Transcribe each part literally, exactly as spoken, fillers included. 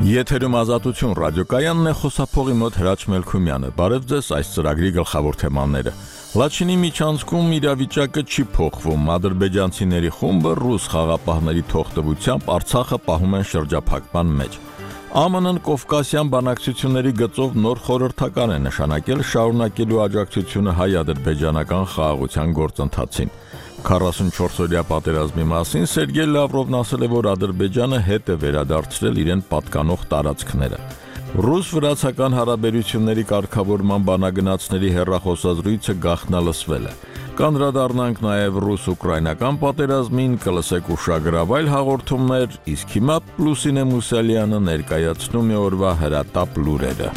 Եթերում ազատություն ռադիոկայանն է, խոսափողի մոտ Հրաչ Մելքումյանը։ Բարև ձեզ, այս ծրագրի գլխավոր թեմաները։ Լաչինի միջանցքում իրավիճակը չի փոխվում։ Ադրբեջանցիների խումբը ռուս խաղապահների թողտվությամբ Արցախը պահում են շրջափակման մեջ։ Է Մ Ն-ն Կովկասյան բանակցությունների գծով նոր խորհրդական է նշանակել շարունակելու աջակցությունը հայ-ադրբեջանական խաղաղության գործընթացին։ քառասունչորսօրյա պատերազմի մասին Սերգեյ Լավրովն ասել է, որ Ադրբեջանը հետ է վերադարձրել իրեն պատկանող տարածքները։ Ռուս-վրացական հարաբերությունների կարգավորման բանագնացների հեռախոսազրույցը գաղտնալսվել է։ Կանդրադառնանք նաև ռուս-ուկրաինական պատերազմին, կլսեք ուշագրավ այլ հաղորդումներ, իսկ հիմա Լուսինե Մուսալյանը ներկայացնում է օրվա հրատապ լուրերը։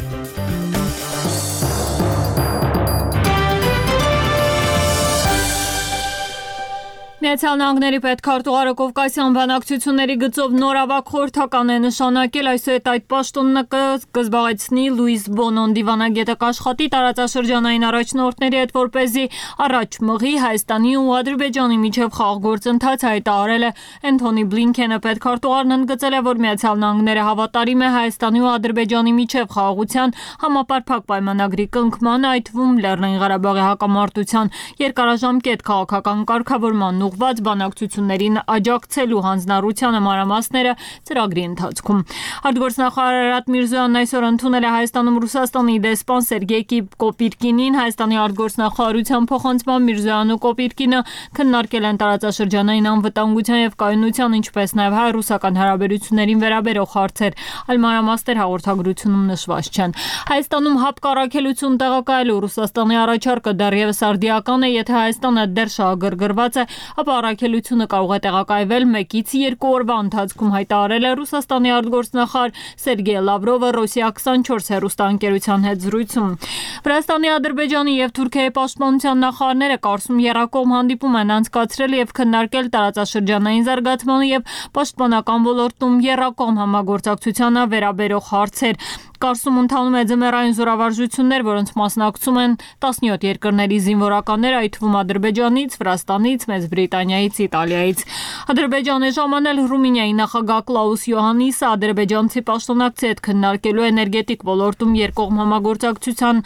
Միացյալ Նահանգների պետքարտուղարը Կովկասյան բանակցությունների գծով նոր ավագ խորհրդական է նշանակել, այսուհետ այդ պաշտոնը կզբաղեցնի Լուիս Բոնոն դիվանագետը կաշխատի տարածաշրջանային առաջնորդների հետ, որպեսզի առաջ մղի Հայաստանի ու Ադրբեջանի միջև խաղաղ գործընթաց, հայտարարել է Էնթոնի Բլինքենը։ Պետքարտուղարն ընդգծել է, որ Միացյալ Նահանգները հավատարիմ է Հայաստանի ու Ադրբեջանի միջև խաղաղության համապարփակ պայմանագրի կնքմանը, այդ թվում Լեռնային Ղարաբաղի հակամարտության երկարաժամկետ քաղաքական կարգավորման ուղղված բանակցություններին աջակցելու հանձնառությանը մանրամասները ծրագրի ընթացքում։ Արտգործնախարար Արարատ Միրզոյանն այսօր ընդունել է Հայաստանում Ռուսաստանի դեսպան Սերգեյ Կոպիրկինին։ Հայաստանի արտգործնախարարության փոխանցման Միրզոյանն ու Կոպիրկինը քննարկել են տարածաշրջանային անվտանգության եւ կայունության, ինչպես նաեւ հայ-ռուսական հարաբերություններին վերաբերող հարցեր։ Այլ մանրամասներ հաղորդագրությունում նշված չեն։ Հայաստանում հապկառակելություն տեղակայելու Ռուսաստանի առաջարկը դեռևս արդիական է, եթե Հայաստանը դեռ շահագրգռված է, ապա առաքելությունը կարող է տեղակայվել մեկից երկու օրվա ընթացքում, հայտարարել է Ռուսաստանի արտգործնախարար Սերգեյ Լավրովը Ռոսիա քսանչորս հեռուստաընկերության հետ զրույցում։ Վրաստանի, Ադրբեջանի եւ Թուրքիայի պաշտպանության նախարարները Կարսում եռակողմ հանդիպում են անցկացրել եւ քննարկել տարածաշրջանային զարգացմանը եւ պաշտպանական ոլորտում եռակողմ համագործակցությանը վերաբերող հարցեր։ Կարսում ընթանում է ձմեռային զորավարժություններ, որոնց մասնակցում են տասնյոթ երկրների զինվորականներ, այդ թվում Ադրբեջանից, Վրաստանից, Մեծ Բրիտանիայից, Իտալիայից։ Ադրբեջան է ժամանել Ռումինիայի նախագահ Կլաուս Յոհաննիսը ադրբեջանցի պաշտոնակցի հետ քննարկելու էներգետիկ ոլորտում երկկողմ համագործակցության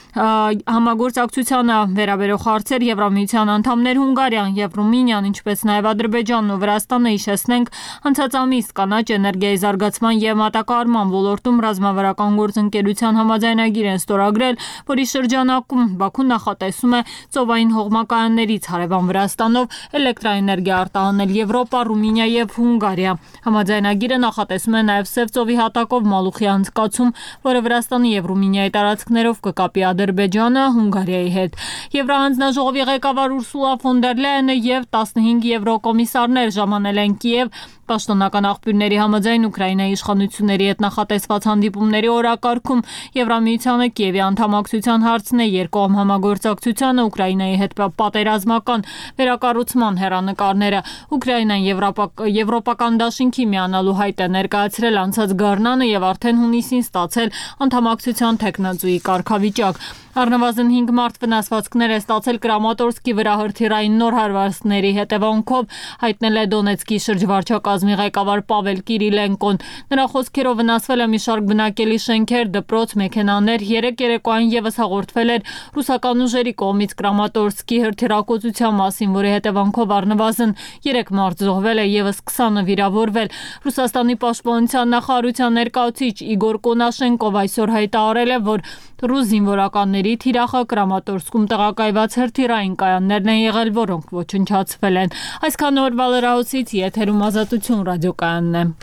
համագործակցությանը վերաբերող հարցեր Եվրամիության անդամներ Հունգարիան եւ Ռումինիան, ինչպես նաեւ Ադրբեջանն ու Վրաստանը, հիշեցնենք, անցած ամիս կանաչ էներգիայի զարգացման եւ մատակարարման ոլորտում ռազմավարական գործընկերության համաձայնագիր են ստորագրել, որի շրջանակում Բաքուն նախատեսում է ծովային հողմակայաններից հարևան Վրաստանով էլեկտրաէներգիա արտահանել Եվրոպա, Ռումինիա եւ Հունգարիա։ Համաձայնագիրը նախատեսում է նաեւ Սև ծովի հատակով Մալուխի անցկացում, որը Վրաստանի եւ Ռումինիայի տարածքներով կկապի Ադրբեջանը Հունգարիայի հետ։ Եվրահանձնաժողովի ղեկավար Ուրսուլա ֆոն դեր Լայենը եւ տասնհինգ եվրոկոմիսարներ ժամանել են Կիև։ Պաշտոնական աղբյուրների համաձայն Ուկրաինայի իշխանությունների հետ նախատեսված հանդիպումների օրակարգում Եվրամիությանը Կիևի անդամակցության հարցն է, երկկողմ համագործակցությանը, Ուկրաինայի հետ պատերազմական վերակառուցման հեռանկարները։ Ուկրաինան եվրոպական դաշինքի միանալու հայտ է ներկայացրել անցած գարնանը եւ արդեն հունիսին ստացել անդամակցության թեկնածուի կարգավիճակ։ Առնվազն հինգ մարդ վնասվածքներ է ստացել Կրամատորսկի վրա հրթիռային նոր հարվածների հետևանքով, հայտնել է Դոնեցկի շրջվարչակազմի ղեկավար Պավել Կիրիլենկոն։ Նրա խոսքերով վնասվել է մի շարք բնակելի շենքեր, դպրոց, մեքենաներ։ Երեք երեկոյան եւս հաղորդվել էր ռուսական ուժերի կողմից Կրամատորսկի հրթիռակոծության մասին, որի հետևանքով առնվազն երեք մարդ զոհվել է, եւս քսանը վիրավորվել։ Ռուսաստանի պաշտպանության նախարարության ներկայացուցիչ Իգոր Կոնաշենկով այսօր հայտարարել է, որ ռուս զինվորականների թիրախը Կրամատորսկում տեղակայված հրթիռային կայաններն են եղել, որոնք ոչնչացվել են։ Այսքան օրվա լրահոսից եթերում Ազատություն ռադիոկայանն է։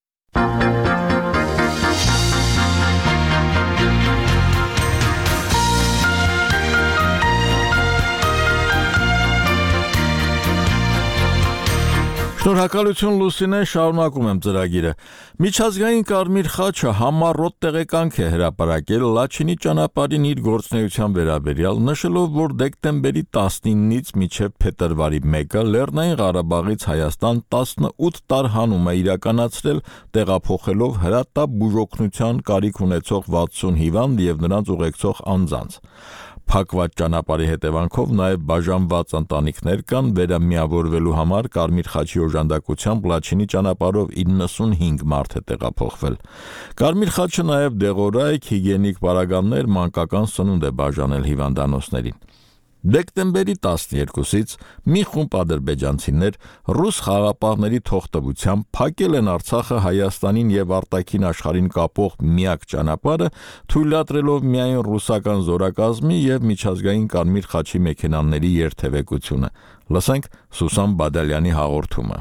Շնորհակալություն Լուսինե, շարունակում եմ ծրագիրը։ Միջազգային Կարմիր խաչը համառոտ տեղեկանք է հրապարակել Լաչինի ճանապարհին իր գործունեության վերաբերյալ, նշելով, որ դեկտեմբերի տասնինից մինչև փետրվարի մեկը Լեռնային Ղարաբաղից Հայաստան տասնութ տարհանում է իրականացրել, տեղափոխելով հրատապ բուժօգնության կարիք ունեցող վաթսուն հիվանդ եւ նրանց ուղեկցող անձանց։ Փակված ճանապարհի հետևանքով նաև բաժանված ընտանիքներ կան, վերամիավորվելու համար Կարմիր խաչի օժանդակությամբ Լաչինի ճանապարհով իննսունհինգ մարդ է տեղափոխվել։ Կարմիր խաչը նաև դեղորայք, հիգիենիկ պարագաներ, մանկական սնունդ է բաժանել հիվանդանոցներին։ Դեկտեմբերի տասներկուսից մի խումբ ադրբեջանցիներ ռուս խաղաղապահների թողտվությամբ փակել են Արցախը Հայաստանին եւ արտաքին աշխարհին կապող միակ ճանապարհը, թույլատրելով միայն ռուսական զորակազմի եւ միջազգային Կարմիր խաչի մեքենաների երթևեկությունը։ Լսենք Սուսան Բադալյանի հաղորդումը։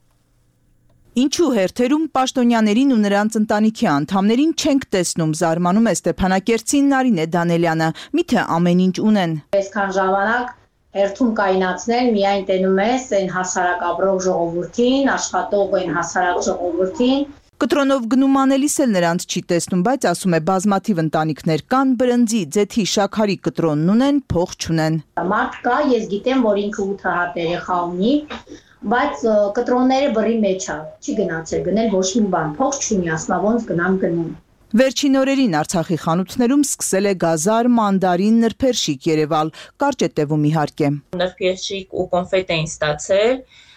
Ինչու հերթերում պաշտոնյաներին ու նրանց ընտանիքի անդամներին չենք տեսնում, զարմանում է Ստեփանակերտցին Նարինե Դանելյանը, միթե ամեն ինչ ունեն։ Այսքան ժամանակ հերթում կայնացնել միայն տենում ես այն հասարակ ապրող ժողովրդին, աշխատող այն հասարակ ժողովրդին։ Կտրոնով գնում անելիս էլ նրանց չի տեսնում, բայց ասում է բազմաթիվ ընտանիքներ կան, բրնձի, ձեթի, շաքարի կտրոնն ունեն, փող չունեն։ Մարդ կա, ես գիտեմ, որ ինքը ութ հատ երեխա ունի, բայց կտրոնները բռի մեջ է, չի գնացել գնել ոչ մի բան, փող չունի, ասма ոնց գնամ գնում։ Վերջին օրերին Արցախի խանութներում սկսել է գազար, մանդարին, նրբերշիկ երևալ, կարճ է տևում իհարկե։ Նրբերշիկ ու կոնֆետ էին ստացել,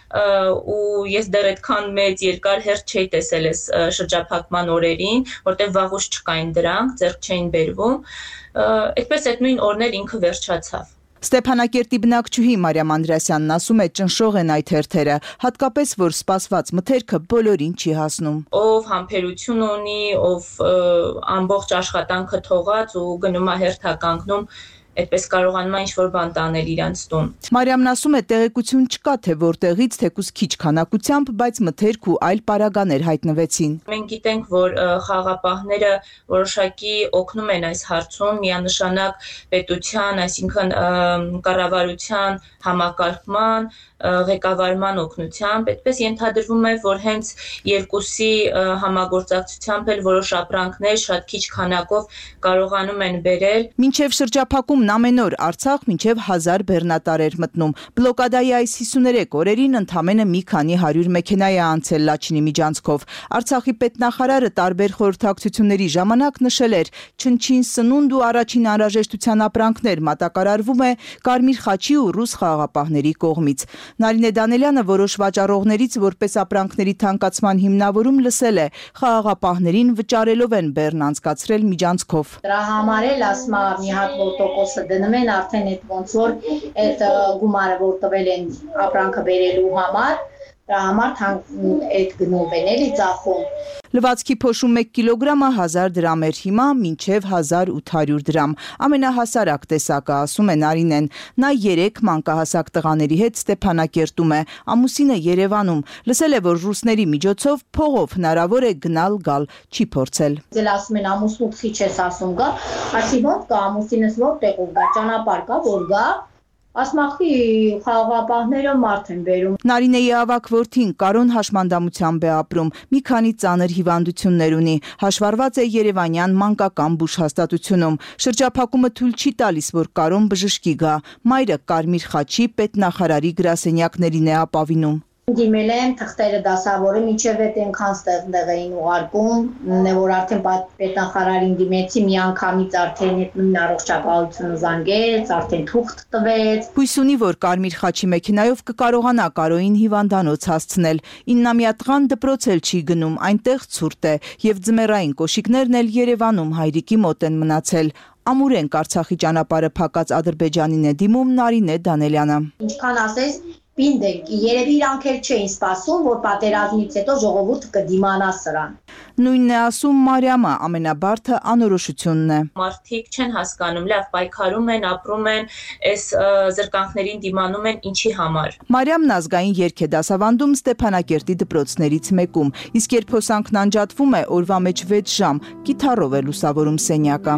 ու ես դեռ այդքան մեծ երկար հերթ չէի տեսել այս շրջափակման օրերին, որտեղ վաղուց չկային դրանք, ձեռք չէին բերվում, այդպես այդ նույն օրն էլ ինքը վերջացավ։ Ստեփանակերտի բնակչուհի Մարիամ Անդրեասյանն ասում է ճնշող են այդ հերթերը, հատկապես որ սպասված մթերքը բոլորին չի հասնում։ Ով համբերություն ունի, ով ամբողջ աշխատանքը թողած ու գնում է հերթականգնում, այդպես կարողանում է ինչ-որ բան տանել իրանց տուն։ Մարիամն ասում է տեղեկություն չկա, թե որտեղից թեկուզ քիչ քանակությամբ, բայց մթերք ու այլ պարագաներ հայտնվեցին։ Մենք գիտենք, որ խաղաղապահները որոշակի օգնում են այս հարցում, միանշանակ պետության, այսինքն կառավարության համակարգման, ղեկավարման օգնությամբ, այդպես ենթադրվում է, որ հենց երկուսի համագործակցությամբ էլ որոշ ապրանքներ շատ քիչ քանակով կարողանում են բերել։ Մինչև շրջափակումն ամեն օր Արցախ մինչև հազար բեռնատար էր մտնում։ Բլոկադայի այս հիսուներեք օրերին ընդամենը մի քանի հարյուր մեքենա է անցել Լաչինի միջանցքով։ Արցախի պետնախարարը տարբեր խորհրդակցությունների ժամանակ նշել էր, չնչին սնունդ ու առաջին անհրաժեշտության ապրանքներ մատակարարվում է Կարմիր խաչի ու ռուս խաղաղապահների կողմից։ Նարինե Դանելյանը որոշ վաճառողներից որպես ապրանքների թանկացման հիմնավորում լսել է, խաղաղապահներին վճարելով են բեռն անցկացրել միջանցքով։ Դրա համար էլ ասма մի հատ որ տոկոսը դնում են, արդեն այդ ոնց որ այդ գումարը որ տվել են ապրանքը բերելու համար, դրա համար այդ գնով են էլի ծախում։ Լվացքի փոշու մեկ կիլոգրամը հազար դրամ էր, հիմա մինչև հազար ութ հարյուր դրամ։ Ամենահասարակ տեսակը, ասում է Նարինեն, նա երեք մանկահասակ տղաների հետ Ստեփանակերտում է, ամուսինը Երևանում։ Լսել է, որ ռուսների միջոցով փողով հնարավոր է գնալ գալ, չի փորձել։ Ձեր ասում են ամուսնուց քիչ ես ասում գա, ասի ոնց կա ամուսինս որտեղով գա, ճանապարհ կա որ գա։ Ասմախի խաղաղապահները մարդ են բերում։ Նարինեի ավակ որդին Կարոն հաշմանդամությամբ է ապրում, մի քանի ծանր հիվանդություններ ունի, հաշվառված է Երևանյան մանկական բուժհաստատությունում։ Շրջափակումը թույլ չի տալիս, որ Կարոն բժշկի գա։ Մայրը Կարմիր խաչի պետնախարարի գրասենյակներին է ապավինում։ Դիմել եմ թղթերը դասավորը, մինչև այդ այնքան ստեղ էին ուղարկում, որ արդեն պետնախարարին դիմեցի, մի անգամից արդեն այդ նույն առողջապահությունը զանգեց, արդեն թուղթ տվեց։ Հույս ունի, որ Կարմիր խաչի մեքենայով կկարողանա Կարոյին հիվանդանոց հասցնել։ իննամյա տղան դպրոց էլ չի գնում, այնտեղ ցուրտ է, եւ ձմեռային կոշիկներն էլ Երևանում հայրիկի մոտ են մնացել։ Ամուրենք Արցախի ճանապարհը փակած Ադրբեջանին է դիմում Նարինե Դանելյանը։ Ինչքան ասես Պինդ են, երևի իրանք էլ չէին սպասում, որ պատերազմից հետո ժողովուրդը կդիմանա սրան։ Նույնն է ասում Մարիամը, ամենաբարդը անորոշությունն է։ Մարդիկ չեն հասկանում, լավ պայքարում են, ապրում են, այս զրկանքներին դիմանում են ինչի համար։ Մարիամն ազգային երգ է դասավանդում Ստեփանակերտի դպրոցներից մեկում, իսկ երբ հոսանքն անջատվում է, օրվա մեջ վեց ժամ, կիթառով է լուսավորում սենյակը։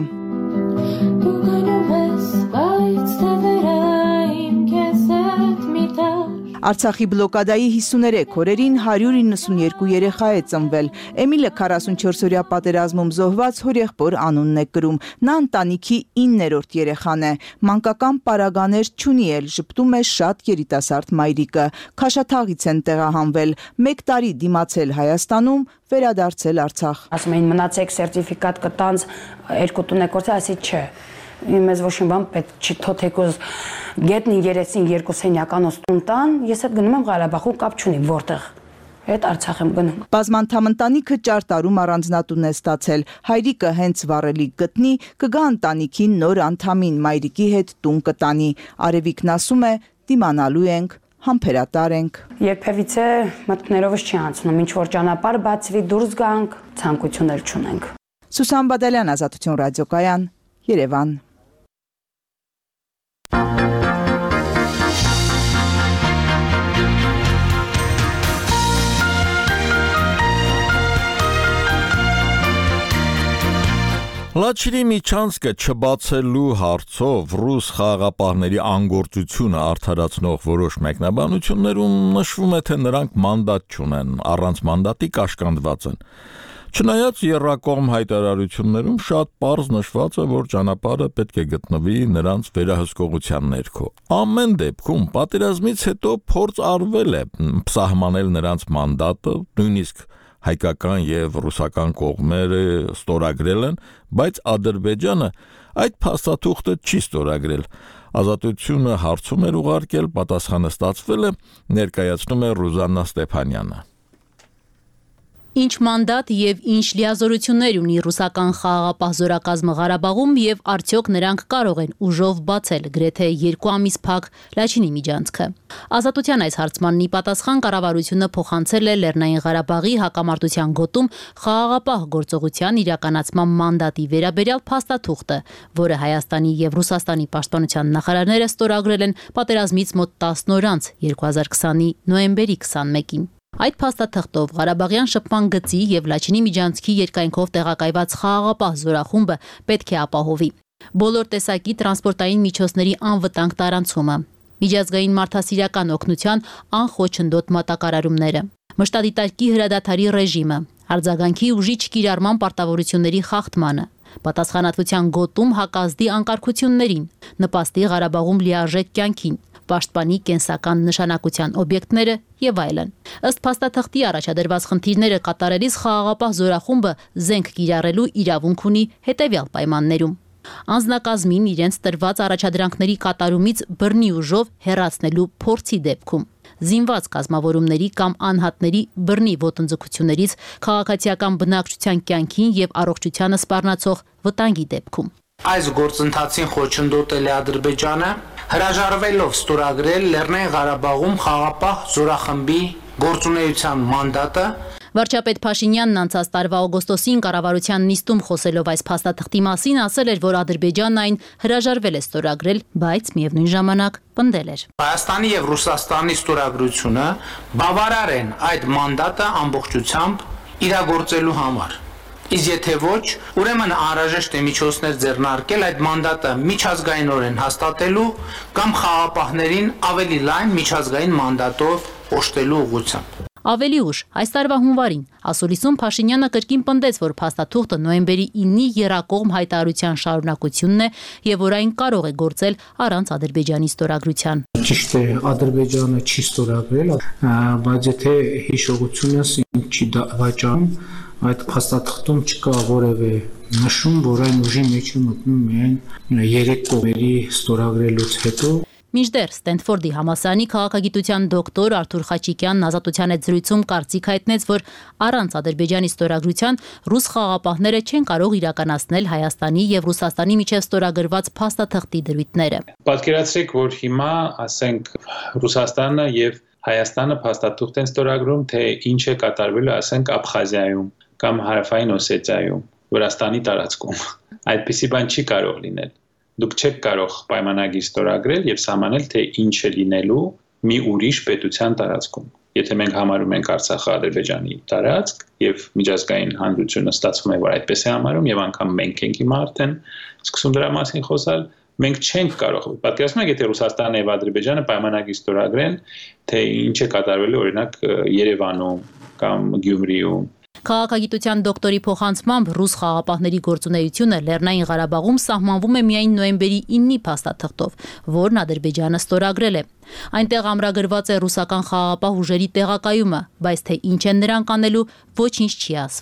Արցախի բլոկադայի հիսուներեք օրերին հարյուր իննսունյերկու երեխա է ծնվել։ Էմիլը քառասունչորսօրյա պատերազմում զոհված հորեղբոր անունն է կրում։ Նա ընտանիքի իններորդ երեխան է։ Մանկական պարագաներ չունի էլ, ժպտում է շատ երիտասարդ մայրիկը։ Քաշաթաղից են տեղահանվել, մեկ տարի դիմացել Հայաստանում, վերադարձել Արցախ։ Ասում էին մնացեք սերտիֆիկատ կտանց, երկու տուն եք գործել, ասի չէ։ մեզ ոչ մի բան պետք չի թոթեկոզ գետնին երեսին երկու սենյականոց տուն տան, ես այդ գնում եմ Ղարաբաղում կապ չունի որտեղ Այդ Արցախ եմ գնում։ Բազմանդամ ընտանիքը չար տարում առանձնատուն է ստացել։ Հայրիկը հենց վառելիք գտնի, կգա ընտանիքին նոր անդամին, մայրիկի հետ տուն կտանի։ Արևիկն ասում է՝ դիմանալու ենք, համբերատար ենք։ Երբևիցե մտքներովս չի անցնում, ինչ որ ճանապարհ բացվի, դուրս գանք, ցանկություններ չունենք։ Սուսան Բադալյան, Ազատություն ռադիոկայան, Երևան։ Լաչինի միջանցքը չբացելու հարցով ռուս խաղաղապահների անգործությունը արդարացնող որոշ մեկնաբանություններում նշվում է, թե նրանք մանդատ չունեն, առանց մանդատի կաշկանդված են։ Չնայած եռակողմ հայտարարություններում շատ պարզ նշված է, որ ճանապարհը պետք է գտնվի նրանց վերահսկողության ներքո։ Ամեն դեպքում պատերազմից հետո փորձ արվել է սահմանել նրանց մանդատը, նույնիսկ հայկական եւ ռուսական կողմերը ստորագրել են, բայց Ադրբեջանը այդ փաստաթուղթը չի ստորագրել։ Ազատությունը հարցում էր ուղարկել, պատասխանը ստացվել է, ներկայացնում է Ռուզաննա Ստեփանյանը։ Ինչ մանդատ եւ ինչ լիազորություններ ունի ռուսական խաղաղապահ զորակազմը Ղարաբաղում եւ արդյոք նրանք կարող են ուժով բացել գրեթե երկու ամիս փակ Լաչինի միջանցքը։ Ազատության այս հարցմանն ի պատասխան կառավարությունը փոխանցել է Լեռնային Ղարաբաղի հակամարտության գոտում խաղաղապահ գործողության իրականացման մանդատի վերաբերյալ փաստաթուղթը, որը Հայաստանի եւ Ռուսաստանի պաշտպանության նախարարները ստորագրել են պատերազմից մոտ տասն օր անց երկու հազար քսանի նոյեմբերի քսանմեկին։ Այդ փաստաթղթով Ղարաբաղյան շփման գծի եւ Լաչինի միջանցքի երկայնքով տեղակայված խաղաղապահ զորախումբը պետք է ապահովի բոլոր տեսակի տրանսպորտային միջոցների անվտանգ տարանցումը, միջազգային մարդասիրական օգնության անխոչնդոտ մատակարարումները, մշտադիտարկի հրադադարի ռեժիմը, արձագանքի ուժի չկիրառման պարտավորությունների խախտմանը, պատասխանատվության գոտում հակազդի անկարգություններին, նպաստի Ղարաբաղում լիարժեք կյանքին, պաշտպանի կենսական նշանակության օբյեկտները եւ այլն։ Ըստ փաստաթղթի առաջադրված խնդիրները կատարելիս խաղաղապահ զորախումբը զենք կիրառելու իրավունք ունի հետեւյալ պայմաններում. Անձնակազմին իրենց տրված առաջադրանքների կատարումից բռնի ուժով հեռացնելու փորձի դեպքում, զինված կազմավորումների կամ անհատների բռնի ոտնձգություններից քաղաքացիական բնակչության կյանքին եւ առողջությանը սպառնացող վտանգի դեպքում։ Այս գործընթացին խոչընդոտել է Ադրբեջանը, հրաժարվելով ստորագրել Լեռնային Ղարաբաղում խաղաղապահ զորախմբի գործունեության մանդատը։ Վարչապետ Փաշինյանն անցած տարվա օգոստոսին կառավարության նիստում խոսելով այս փաստաթղթի մասին ասել էր, որ Ադրբեջանն այն հրաժարվել է ստորագրել, բայց միևնույն ժամանակ պնդել էր. Հայաստանի եւ Ռուսաստանի ստորագրությունը բավարար են այդ մանդատը ամբողջությամբ իրագործելու համար։ Իսկ եթե ոչ, ուրեմն անհրաժեշտ է միջոցներ ձեռնարկել այդ մանդատը միջազգայինորեն հաստատելու կամ խաղաղապահներին ավելի լայն միջազգային մանդատով օժտելու ուղղությամբ։ Ավելի ուշ, այս տարվա հունվարին, ասուլիսում Փաշինյանը կրկին պնդեց, որ փաստաթուղթը նոյեմբերի իննի եռակողմ հայտարարության շարունակությունն է եւ որ այն կարող է գործել առանց Ադրբեջանի ստորագրության։ Ճիշտ է, Ադրբեջանը չի ստորագրել, բայց եթե հիշողությունս չի վաճառում, այդ փաստաթղթում չկա որևէ նշում, որ այն ուժի մեջ է մտնում միայն երեք կողմերի ստորագրելուց հետո։ Մինչդեռ Ստենֆորդի համալսարանի քաղաքագիտության դոկտոր Արթուր Խաչիկյանն Ազատության հետ զրույցում կարծիք հայտնեց, որ առանց Ադրբեջանի ստորագրության ռուս խաղաղապահները չեն կարող իրականացնել Հայաստանի եւ Ռուսաստանի միջև ստորագրված փաստաթղթի դրույթները։ Պատկերացրեք, որ հիմա, ասենք, Ռուսաստանը եւ Հայաստանը փաստաթուղթ են ստորագրում, թե ինչ է կատարվելու, ասենք, Աբխազիայում կամ Հարավային Օսետիայում, Վրաստանի տարածքում։ Այդպիսի բան չի կարող լինել։ Դուք չեք կարող պայմանագիր ստորագրել եւ սահմանել, թե ինչ է լինելու մի ուրիշ պետության տարածքում։ Եթե մենք համարում ենք Արցախը Ադրբեջանի տարածք եւ միջազգային հանրությունը ստացվում է, որ այդպես է համարում եւ անգամ մենք ենք հիմա արդեն սկսում դրա մասին խոսալ, մենք չենք կարող։ Պատկերացնում եք, եթե Ռուսաստանը եւ Ադրբեջանը պայմանագիր ստորագրեն, թե ինչ է կատարվելու օրինակ Երևանում կամ Գյումրիում։ Քաղաքագիտության դոկտորի փոխանցմամբ ռուս խաղաղապահների գործունեությունը Լեռնային Ղարաբաղում սահմանվում է միայն նոյեմբերի իննի փաստաթղթով, որն Ադրբեջանը ստորագրել է։ Այնտեղ ամրագրված է ռուսական խաղաղապահ ուժերի տեղակայումը, բայց թե ինչ են նրանք անելու, ոչինչ չի ասվում։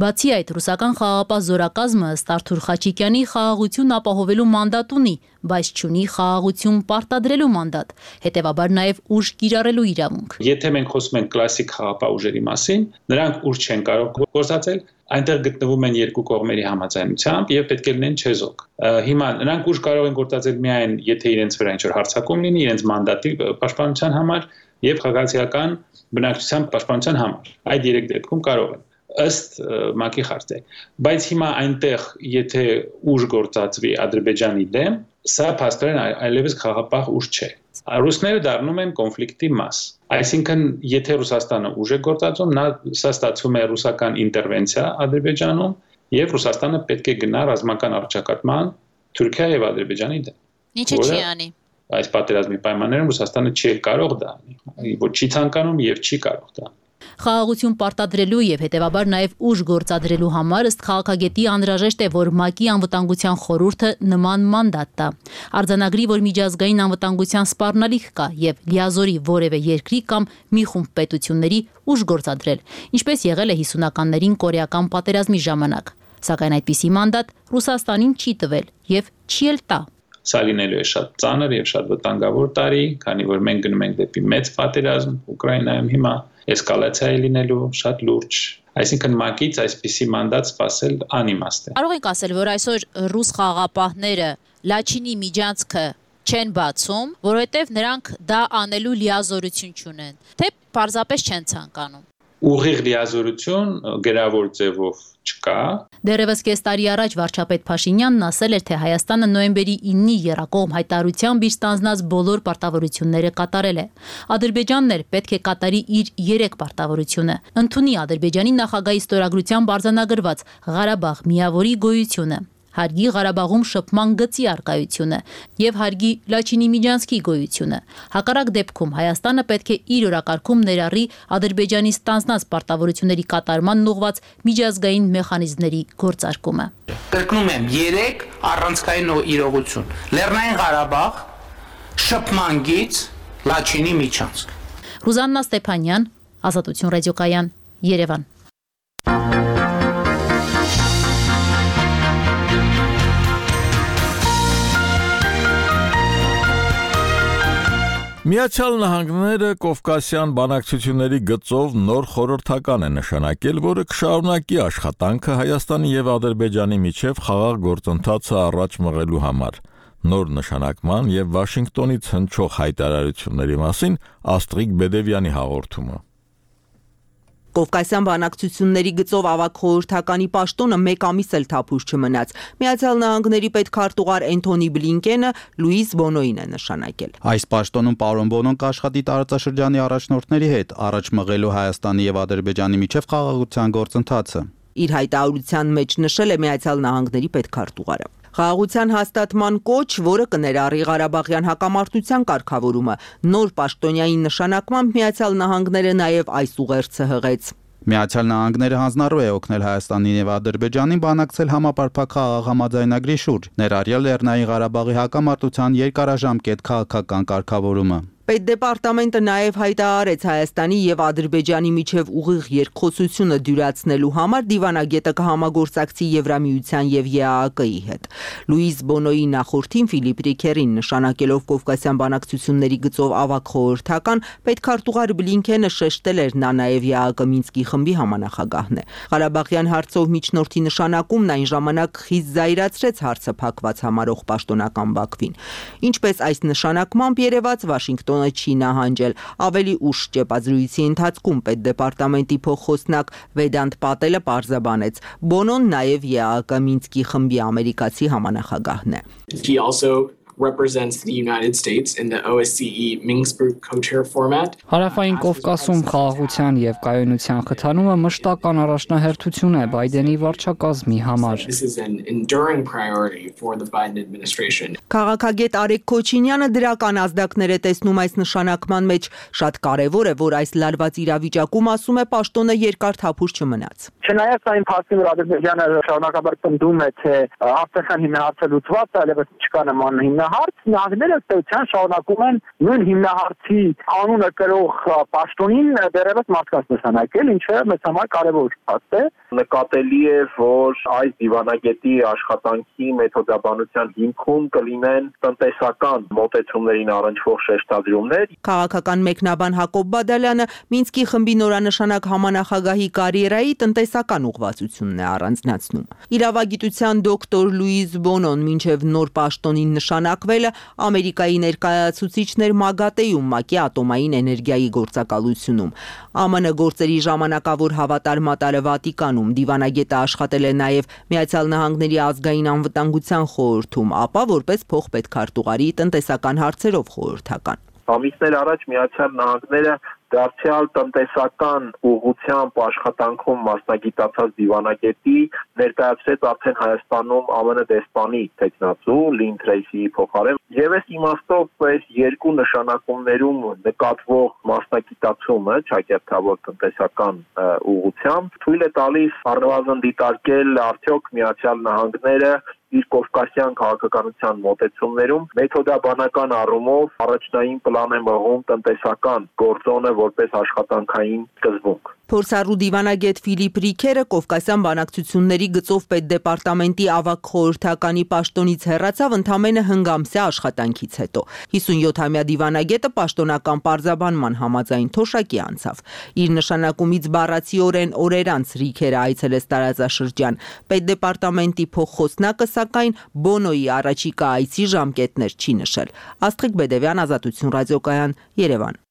Բացի այդ, ռուսական խաղաղապահ զորակազմը ըստ Արթուր Խաչիկյանի խաղաղություն ապահովելու մանդատ ունի, բայց չունի խաղաղություն պարտադրելու մանդատ, հետևաբար նաև ուժ կիրառելու իրավունք։ Եթե մենք խոսում ենք կլասիկ խաղաղապահ ուժերի մասին, նրանք ուժ չեն կարող գործածել, այնտեղ գտնվում են երկու կողմերի համաձայնությամբ եւ պետք է լինեն չեզոք։ Հիմա նրանք ուժ կարող են գործածել միայն եթե իրենց վրա ինչ-որ հարձակում լինի, իրենց մանդատի պաշտպանության համար եւ խաղաղական բնակչության պաշտպանության համար։ Այդ երեք դեպքում կարող են ըստ ՄԱԿ-ի խարտի։ Բայց հիմա այնտեղ եթե ուժ գործածվի Ադրբեջանի դեմ, սա փաստորեն այլևս խաղաղապահ ուժ չէ։ Ռուսները դառնում են կոնֆլիկտի մաս։ Այսինքն, եթե Ռուսաստանը ուժ է գործածում, նա սա ստացվում է ռուսական ինտերվենցիա Ադրբեջանում, եւ Ռուսաստանը պետք է գնա ռազմական առճակատման Թուրքիա եւ Ադրբեջանի դեմ։ Ինչը չի անի։ Այս պատերազմի պայմաններում Ռուսաստանը չի կարող դա անի, ոչ չի ցանկանում եւ չի կարող դա։ Խաղաղություն պարտադրելու եւ հետեւաբար նաեւ ուժ գործադրելու համար ըստ քաղաքագետի անհրաժեշտ է, որ ՄԱԿ-ի անվտանգության խորհուրդը նման մանդատ տա։ Արձանագրի, որ միջազգային անվտանգության սպառնալիք կա եւ լիազորի որևէ երկրի կամ մի խումբ պետությունների ուժ գործադրել, ինչպես եղել է հիսունականներին կորեական պատերազմի ժամանակ։ Սակայն այդպիսի մանդատ Ռուսաստանին չի տվել եւ չի էլ տա։ Սա լինելու է շատ ծանր եւ շատ վտանգավոր տարի, քանի որ մենք գնում ենք դեպի մեծ պատերազմ Ուկրաինայում հիմա, էսկալացիա է լինելու շատ լուրջ։ Այսինքն ՄԱԿ-ից այսպիսի մանդատ սպասել անիմաստ է։ Կարող ենք ասել, որ այսօր ռուս խաղաղապահները Լաչինի միջանցքը չեն բացում, որովհետեւ նրանք դա անելու լիազորություն չունեն, թե պարզապես չեն ցանկանում։ Ուղիղ լիազորություն գրավոր ձևով չկա։ Դեռևս կես տարի առաջ վարչապետ Փաշինյանն ասել էր, թե Հայաստանը նոյեմբերի իննի եռակողմ հայտարարությամբ իր ստանձնած բոլոր պարտավորությունները կատարել է։ Ադրբեջանն էլ պետք է կատարի իր երեք պարտավորությունը՝ ընդունի Ադրբեջանի նախագահի ստորագրությամբ արձանագրված Ղարաբաղ միավորի գոյությունը, հարգի Ղարաբաղում շփման գծի առկայությունը եւ հարգի Լաչինի միջանցքի գոյությունը։ Հակառակ դեպքում Հայաստանը պետք է իր օրակարգում ներառի Ադրբեջանի ստանձնած պարտավորությունների կատարմանն ուղղված միջազգային մեխանիզմների գործարկումը։ Կրկնում եմ, երեք առանցքային իրողություն՝ Լեռնային Ղարաբաղ, շփման գիծ, Լաչինի միջանցք։ Ռուզաննա Ստեփանյան, Ազատություն ռադիոկայան, Երևան։ Միացյալ Նահանգները Կովկասյան բանակցությունների գծով նոր խորհրդական է նշանակել, որը կշարունակի աշխատանքը Հայաստանի եւ Ադրբեջանի միջև խաղաղ գործընթացը առաջ մղելու համար։ Նոր նշանակման եւ Վաշինգտոնից հնչող հայտարարությունների մասին Աստրիկ Բեդևյանի հաղորդումը։ Կովկասյան բանակցությունների գծով ավագ խորհրդականի պաշտոնը մեկ ամիս էլ թափուր չմնաց։ Միացյալ Նահանգների պետքարտուղար Էնթոնի Բլինկենը Լուիս Բոնոին է նշանակել։ Այս պաշտոնում պարոն Բոնոն կաշխատի տարածաշրջանի առաջնորդների հետ, առաջ մղելու Հայաստանի եւ Ադրբեջանի միջև խաղաղության գործընթացը։ Իր հայտարարության մեջ նշել է Միացյալ Նահանգների պետքարտուղարը։ Խաղաղության հաստատման կոչ, որը կներառի Ղարաբաղյան հակամարտության կարգավորումը, նոր պաշտոնյայի նշանակմամբ Միացյալ Նահանգները նաև այս ուղերձը հղեց։ Միացյալ Նահանգները հանձնառու է օգնել Հայաստանին եւ Ադրբեջանին բանակցել համապարփակ խաղաղ համաձայնագրի շուրջ, ներառյալ Լեռնային Ղարաբաղի հակամարտության երկարաժամկետ քաղաքական կարգավորումը։ Պետդեպարտամենտը նաև հայտարարեց Հայաստանի եւ Ադրբեջանի միջև ուղիղ երկխոսությունը դյուրացնելու համար դիվանագետը կհամագործակցի Եվրամիության եւ ԵԱՀԿ-ի հետ։ Լուիս Բոնոյի նախորդին Ֆիլիպ Ռիքերին նշանակելով Կովկասյան բանակցությունների գծով ավագ խորհրդական, պետքարտուղար Բլինքենը շեշտել էր, նա նաև ԵԱՀԿ Մինսկի խմբի համանախագահն է։ Ղարաբաղյան հարցով միջնորդի նշանակումն այն ժամանակ խիստ զայրացրեց հարցը փակված համարող պաշտոնական Բաքվին։ Ինչպես այս նշանակմամբ երևաց Վաշինգտոն չի նահանջել։ Ավելի ուշ ճեպազրույցի ընթացքում պետդեպարտամենտի փոխխոսնակ Վեդանտ Պատելը պարզաբանեց, Բոնոն նաև ԵԱՀԿ Մինսկի խմբի ամերիկացի համանախագահն է։ He also represents the United States in the O S C E Minsk co-chair format. Հարավային Կովկասում խաղաղության եւ կայունության խթանումը մշտական առաջնահերթություն է Բայդենի վարչակազմի համար։ This is an enduring priority for the Biden administration. Քաղաքագետ Արեգ Քոչինյանը դրական ազդակներ է տեսնում այս նշանակման մեջ, շատ կարևոր է, որ այս լարված իրավիճակում, ասում է, պաշտոնը երկար թափուր չմնաց։ Չնայած այն փաստին, որ Ադրբեջանը շարունակաբար պնդում է, թե Արտաքան հիմնահարցը լուծված է, այլևս չկա նման հիմնահարց, նահանգները ըստեյության շարունակում են նույն հիմնահարցի անունը կրող պաշտոնին դեռևս մարդկանց նշանակել, ինչը մեծ համար կարևոր փաստ է։ նկատելի է, որ այս դիվանագետի աշխատանքի մեթոդաբանության հիմքում կլինեն տնտեսական մոտեցումներին առնչվող շեշտադրումներ։ Քաղաքական մեկնաբան Հակոբ Բադալյանը Մինսկի խմբի նորանշանակ համանախագահի կարիերայի տնտեսական ուղղվածությունն է առանձնացնում։ Իրավագիտության դոկտոր Լուիզ Բոնոն մինչև նոր պաշտոնին նշանակվելը Ամերիկայի ներկայացուցիչներ ՄԱԳԱՏԵ-ում ՄԱԿ-ի ատոմային էներգիայի գործակալությունում։ ԱՄՆ գործերի ժամանակավոր հավատարմատարը Վատիկանում դիվանագետը աշխատել է նաև Միացյալ Նահանգների ազգային անվտանգության խորհրդում, ապա որպես փոխպետքարտուղարի տնտեսական հարցերով խորհրդական։ Ամիսներ առաջ Միացյալ Նահանգները դարձյալ տնտեսական ուղղությամբ աշխատանքում մասնագիտացած դիվանագետի ներկայացրեց արդեն Հայաստանում ԱՄՆ դեսպանի տեխնացու Լին Թրեյսիի փոխարեն եւ այս իմաստով այս երկու նշանակումներում նկատվող մասնագիտացումը ճակերտավոր տնտեսական ուղղությամբ թույլ է տալիս առնվազն դիտարկել արդյոք Միացյալ Նահանգները իր կովկասյան քաղաքականության մոտեցումներում մեթոդաբանական առումով առաջնային պլան է մղում տնտեսական գործոնը որպես աշխատանքային սկզբունք։ Փորձառու դիվանագետ Ֆիլիպ Ռիքերը Կովկասյան բանակցությունների գծով պետդեպարտամենտի ավագ խորհրդականի պաշտոնից հեռացավ ընդամենը հնգամսյա աշխատանքից հետո։ հիսունյոթամյա դիվանագետը պաշտոնական պարզաբանման համաձայն թոշակի անցավ։ Իր նշանակումից բառացիորեն օրեր անց Ռիքերը այցելեց տարածաշրջան։ Պետդեպարտամենտի փոխխոսնակը սակայն Բոնոյի առաջիկա այցի ժամկետներ չի նշել։ Աստղիկ Բեդևյան, Ազատություն ռադիոկայան, Երևան։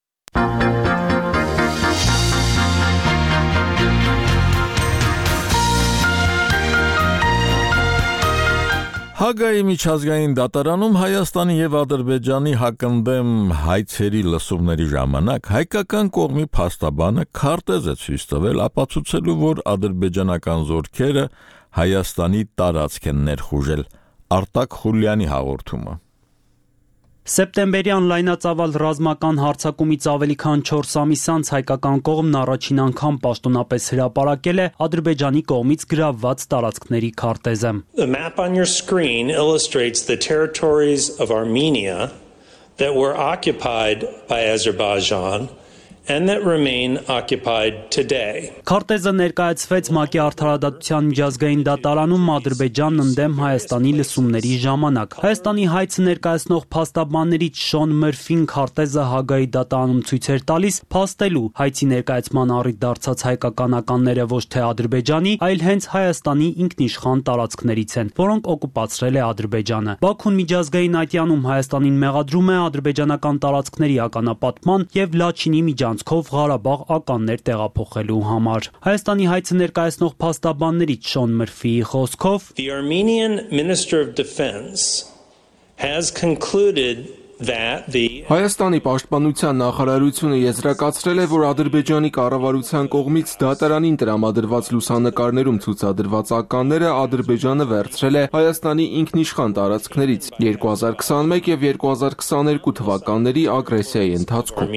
Հագայի միջազգային դատարանում Հայաստանի եւ Ադրբեջանի հակընդդեմ հայցերի լսումների ժամանակ հայկական կողմի փաստաբանը քարտեզ է ցույց տվել ապացուցելու, որ ադրբեջանական զորքերը Հայաստանի տարածք են ներխուժել։ Արտակ Խուլյանի հաղորդումը։ Սեպտեմբերյան լայնածավալ ռազմական հարձակումից ավելի քան չորս ամիս անց հայկական կողմն առաջին անգամ պաշտոնապես հրապարակել է Ադրբեջանի կողմից գրավված տարածքների քարտեզը։ The map on your screen illustrates the territories of Armenia that were occupied by Azerbaijan and that remain occupied today. Քարտեզը ներկայացվեց ՄԱԿ-ի արդարադատության միջազգային դատարանում Ադրբեջանն ընդդեմ Հայաստանի լսումների ժամանակ։ Հայաստանի հայցը ներկայացնող փաստաբաններից Շոն Մըրֆին քարտեզը Հագայի դատարանում ցույց էր տալիս փաստելու հայցի ներկայացման առիթ դարձած հայկականականները ոչ թե Ադրբեջանի, այլ հենց Հայաստանի ինքնիշխան տարածքներից են, որոնք օկուպացրել է Ադրբեջանը։ Բաքուն միջազգային ատյանում Հայաստանին մեղադրում է ադրբեջանական տարածքների ականապատման եւ Լաչինի միջանցքով Ղարաբաղ ականներ տեղափոխելու համար։ Հայաստանի հայցը ներկայացնող փաստաբաններից Շոն Մըրֆիի խոսքով The Armenian Minister of Defense has concluded that the Հայաստանի պաշտպանության նախարարությունը եզրակացրել է, որ Ադրբեջանի կառավարության կողմից դատարանին տրամադրված լուսանկարներում ցուցադրված ականները Ադրբեջանը վերցրել է Հայաստանի ինքնիշխան տարածքներից երկու հազար քսանմեկ եւ երկու հազար քսաներկու թվականների ագրեսիայի ընթացքում։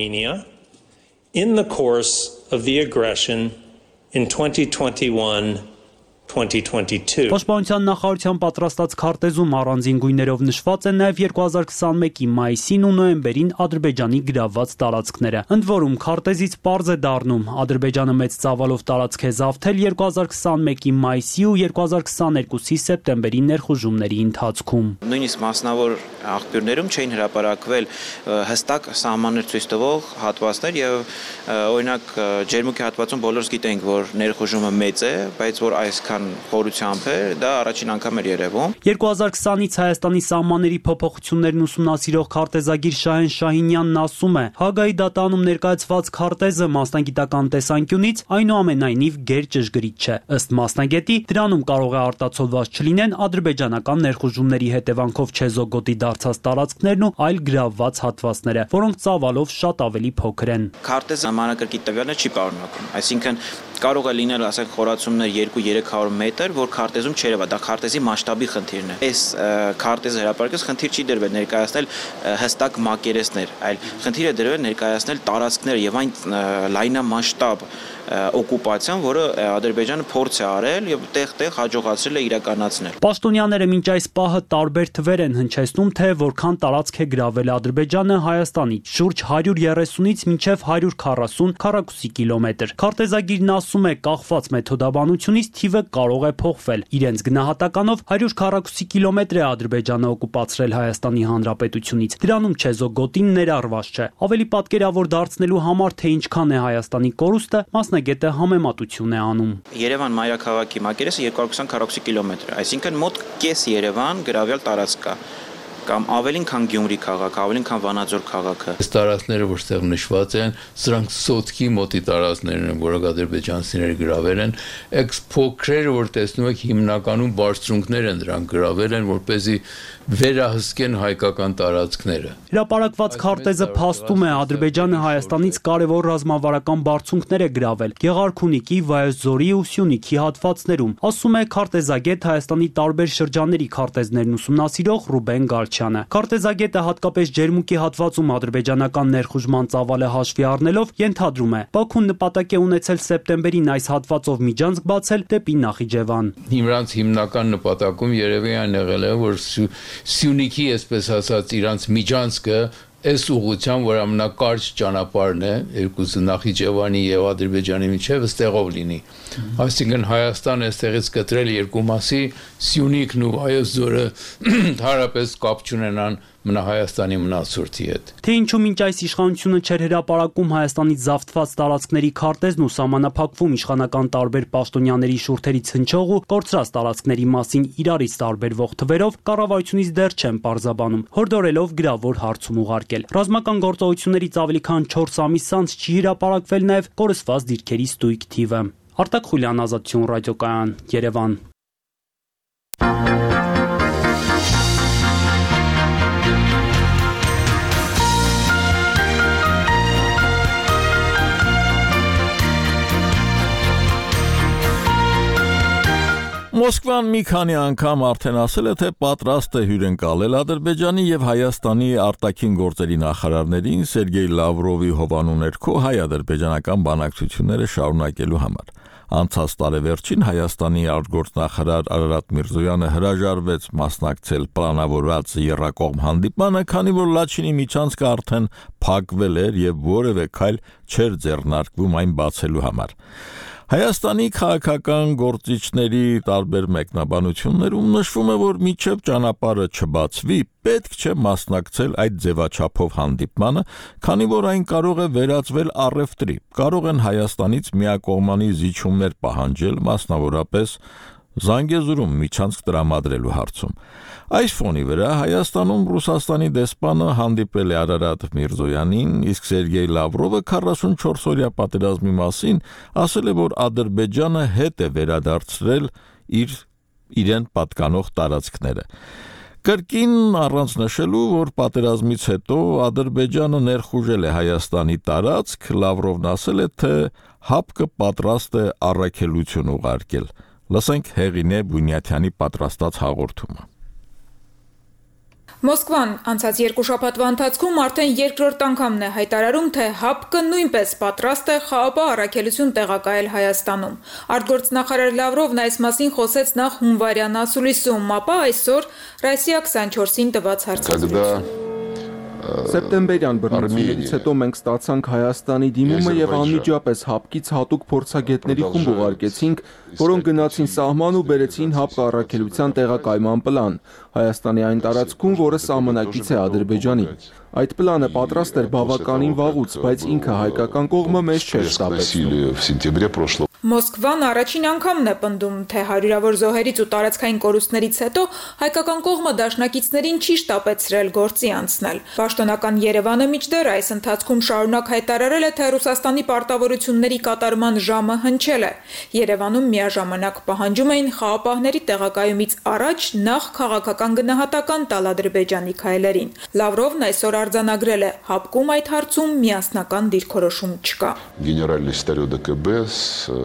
In the course of the aggression in twenty twenty-one twenty twenty-two. Պաշտպանության նախարարության պատրաստած քարտեզում առանձին գույներով նշված են նաև երկու հազար քսանմեկի մայիսին ու նոյեմբերին Ադրբեջանի գրավված տարածքները։ Ընդ որում քարտեզից պարզ է դառնում Ադրբեջանը մեծ ծավալով տարածք է զավթել երկու հազար քսանմեկի մայիսի ու երկու հազար քսաներկուսի սեպտեմբերի ներխուժումների ընթացքում։ Նույնիսկ մասնավոր աղբյուրներում չէին հրապարակվել հստակ սահմաններ ցույց տվող հատվածներ եւ օրինակ ջերմուկի հատվածում բոլորս գիտենք, որ ներխուժումը մեծ է, բայց որ այսքան խորությամբ է, դա առաջին անգամ էր երևում։ երկու հազար քսանից Հայաստանի սահմանների փոփոխություններն ուսումնասիրող քարտեզագիր Շահեն Շահինյանն ասում է. Հագայի դատարանում ներկայացված քարտեզը մասնագիտական տեսանկյունից այնուամենայնիվ գերճշգրիտ չէ։ Ըստ մասնագետի, դրանում կարող է արտացոլված չլինեն ադրբեջանական ներխուժումների հետևանքով չեզոգոտի դարձած տարածքներն ու այլ գրավված հատվածները, որոնք ծավալով շատ ավելի փոքր են։ Քարտեզը մանրակրկիտ տվյալներ չի պարունակում, այսինքն կարող է լինել, ասենք, խորացումներ երկու երեք հարյուր մետր, որ քարտեզում չերևա, դա քարտեզի մասշտաբի խնդիրն է։ Այս քարտեզը հրապարակելիս խնդիր չի դրվել ներկայացնել հստակ մակերեսներ, այլ խնդիր է դրվել ներկայացնել տարածքներ եւ այն լայնամասշտաբ օկուպացիան, որը Ադրբեջանը փորձ է արել եւ տեղ-տեղ հաջողացրել է իրականացնել։ Պաշտոնյաները մինչ այս պահը տարբեր թվեր են հնչեցնում, թե որքան տարածք է գրավել Ադրբեջանը Հայաստանից՝ շուրջ հարյուր երեսունից մինչև հարյուր քառասուն քառակուսի կիլոմետր։ Քարտեզագիրն ասում է, կախված մեթոդաբանությունից թիվը կարող է փոխվել։ Իրենց գնահատականով հարյուր քառակուսի կիլոմետր է Ադրբեջանը օկուպացրել Հայաստանի Հանրապետությունից։ Դրանում Չեզոգոտին ներառված չէ։ Ավելի պատկերավոր դարձնելու համար, թե ինչքան է Հայաստանի կորուստը, մասնագետը համեմատություն է անում։ Երևան մայրաքաղաքի մակերեսը երկու հարյուր քսան քառակուսի կիլոմետր, այսինքն մոտ կես Երևան գրավյալ տարածք կա, կամ ավելին քան Գյումրի քաղաքը, ավելին քան Վանաձոր քաղաքը։ Այս տարածքները, որտեղ նշված են, սրանք սոտքի մոտի տարածքներն են, որոնք ադրբեջանցիները գրավել են, այս փոքրերը, որ տեսնում եք, հիմնականում բարձրունքներ են դրանք գրավել են, որպեսզի վերահսկեն հայկական տարածքները։ Հրապարակված քարտեզը փաստում է, Ադրբեջանը Հայաստանից կարևոր ռազմավարական բարձունքներ է գրավել Գեղարքունիքի, Վայոց-Ձորի ու Սյունիքի հատվածներում, ասում է քարտեզագետ Հայաստանի տարբեր շրջանների քարտեզներն ուսումնասիրող Ռուբեն Գալչյանը։ Քարտեզագետը հատկապես Ջերմուկի հատվածում ադրբեջանական ներխուժման ծավալը հաշվի առնելով ենթադրում է, Բաքուն նպատակ է ունեցել սեպտեմբերին այս հատվածով միջանցք բացել դեպի Նախիջևան։ Իրանց հիմնական նպատակում երևի այն եղել է, որ Սյունիքի, այսպես ասած, իրանց միջանցքը այս ուղղությամբ, որ ամենակարճ ճանապարհն է, երկուսը Նախիջևանի եւ Ադրբեջանի միջև ստեղով լինի։ Այսինքն Հայաստանը այստեղից կտրել երկու մասի, Սյունիքն ու Վայոց-Ձորը հարաբերս կապ չունենան մնա Հայաստանի մնացորդի հետ։ Թե ինչու մինչ այս իշխանությունը չէր հրապարակում Հայաստանից զավթված տարածքների քարտեզն ու սահմանափակվում իշխանական տարբեր պաշտոնյաների շուրթերից հնչող ու կորցրած տարածքների մասին իրարից տարբերվող թվերով, կառավարությունից դեռ չեն պարզաբանում, հորդորելով գրավոր հարցում ուղարկել։ Ռազմական գործողություններից ավելի քան չորս ամիս անց չի հրապարակվել նաև կորսված դիրքերի ստույգ թիվը։ Արտակ Խուլյան, Ազատություն ռադիոկայան, Երևան։ Մոսկվան մի քանի անգամ արդեն ասել է, թե պատրաստ է հյուրընկալել Ադրբեջանի եւ Հայաստանի արտաքին գործերի նախարարներին Սերգեյ Լավրովի հովանու ներքո հայ-ադրբեջանական բանակցությունները շարունակելու համար։ Անցած տարեվերջին Հայաստանի արտգործնախարար Արարատ Միրզոյանը հրաժարվեց մասնակցել պլանավորված եռակողմ հանդիպմանը, քանի որ Լաչինի միջանցքը արդեն փակվել էր եւ որևէ քայլ չէր ձեռնարկվում այն բացելու համար։ Հայաստանի քաղաքական գործիչների տարբեր մեկնաբանություններում նշվում է, որ մինչև ճանապարհը չբացվի, պետք չէ մասնակցել այդ ձևաչափով հանդիպմանը, քանի որ այն կարող է վերածվել առևտրի, կարող են Հայաստանից միակողմանի զիջումներ պահանջել, մասնավորապես Զանգեզուրում միջանցք տրամադրելու հարցում։ Այս ֆոնի վրա Հայաստանում Ռուսաստանի դեսպանը հանդիպել է Արարատ Միրզոյանին, իսկ Սերգեյ Լավրովը քառասունչորս օրյա պատերազմի մասին ասել է, որ Ադրբեջանը հետ է վերադարձրել իր իրեն պատկանող տարածքները։ Կրկին առանց նշելու, որ պատերազմից հետո Ադրբեջանը ներխուժել է Հայաստանի տարածք, Լավրովն ասել է, թե ՀԱՊԿ-ը պատրաստ է առաքելություն ուղարկել։ Լսենք Հեղինե Բունյաթյանի պատրաստած հաղորդումը։ Մոսկվան անցած երկու շաբաթվա ընթացքում արդեն երկրորդ անգամն է հայտարարում, թե ՀԱՊԿ-ը նույնպես պատրաստ է խաղապահ առաքելություն տեղակայել Հայաստանում։ Արտգործնախարար Լավրովն այս մասին խոսեց նախ հունվարյան ասուլիսում, ապա այսօր Ռոսիա քսանչորսին տված հարցազրույցում։ Սեպտեմբերյան բռնությունից հետո մենք ստացանք Հայաստանի դիմումը եւ անմիջապես ՀԱՊԿ-ից հատուկ փորձագետների խումբ ուղարկեցինք, որոնք գնացին սահման ու բերեցին ՀԱՊԿ առաքելության տեղակայման պլան Հայաստանի այն տարածքում, որը սահմանակից է Ադրբեջանի։ Այդ պլանը պատրաստ էր բավականին վաղուց, բայց ինքը հայկական կողմը մեզ չէր շտապեցնում։ Մոսկվան առաջին անգամն է պնդում, թե հարյուրավոր զոհերից ու տարածքային կորուստներից հետո հայկական կողմը դաշնակիցներին չի շտապեցրել գործի անցնել։ Պաշտոնական Երևանը մինչդեռ այս ընթացքում շարունակ հայտարարել է, թե Ռուսաստանի պարտավորությունների կատարման ժամը հնչել է։ Երևանում միաժամանակ պահանջում էին խաղապահների տեղակայումից առաջ նախ քաղաքական գնահատական տալ Ադրբեջանի քայլերին։ Լավրովն այսօր արձանագրել է, ՀԱՊԿ-ում այդ հարցում միասնական դիրքորոշում չկա։ Գեներալնի ստերեո ԴԿԲ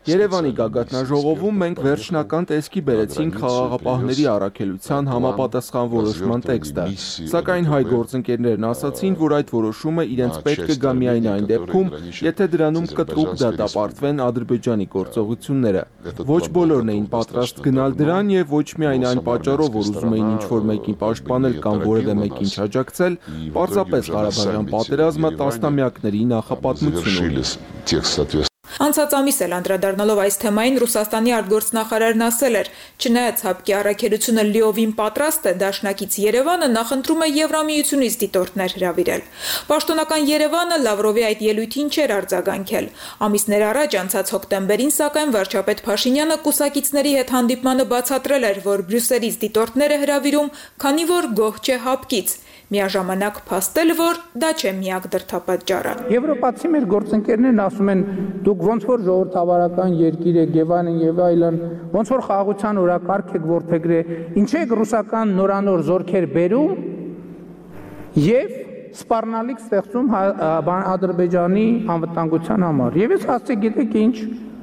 Երևանի գագաթնաժողովում մենք վերջնական տեսքի բերեցինք խաղաղապահների առաքելության համապատասխան որոշման տեքստը, սակայն հայ գործընկերներն ասացին, որ այդ որոշումը իրենց պետք կգա միայն այն դեպքում, եթե դրանում կտրուկ դատապարտվեն Ադրբեջանի գործողությունները։ Ոչ բոլորն էին պատրաստ գնալ դրան եւ ոչ միայն այն պատճառով, որ ուզում էին ինչ-որ մեկին պաշտպանել կամ որևէ մեկին չաջակցել, պարզապես Ղարաբաղյան պատերազմը տասնամյակների նախապատմություն ունի։ Անցած ամիս էլ անդրադառնալով այս թեմային Ռուսաստանի արտգործնախարարն ասել էր, չնայած ՀԱՊԿ-ի առաքելությունը լիովին պատրաստ է, դաշնակից Երևանը նախընտրում է Եվրամիությունից դիտորդներ հրավիրել։ Պաշտոնական Երևանը Լավրովի այդ ելույթին չէր արձագանքել։ Ամիսներ առաջ անցած հոկտեմբերին, սակայն վարչապետ Փաշինյանը կուսակիցների հետ հանդիպմանը բացատրել էր, որ Բրյուսելից դիտորդներ է հրավիրում, քանի որ գոհ չէ ՀԱՊԿ-ից։ Միաժամանակ փաստել, որ դա չէ միակ դրդապատճառը։ Եվրոպացի մեր գործընկերներն ասում են, դուք ոնց որ ժողովրդավարական երկիր եք եւ այլն եւ այլն, ոնց որ խաղաղության օրակարգ եք ворթեգրե, ինչի եք ռուսական նորանոր զորքեր բերում եւ սպառնալիք ստեղծում Ադրբեջանի անվտանգության համար։ Եվ ես ասացի, գիտեք ինչ,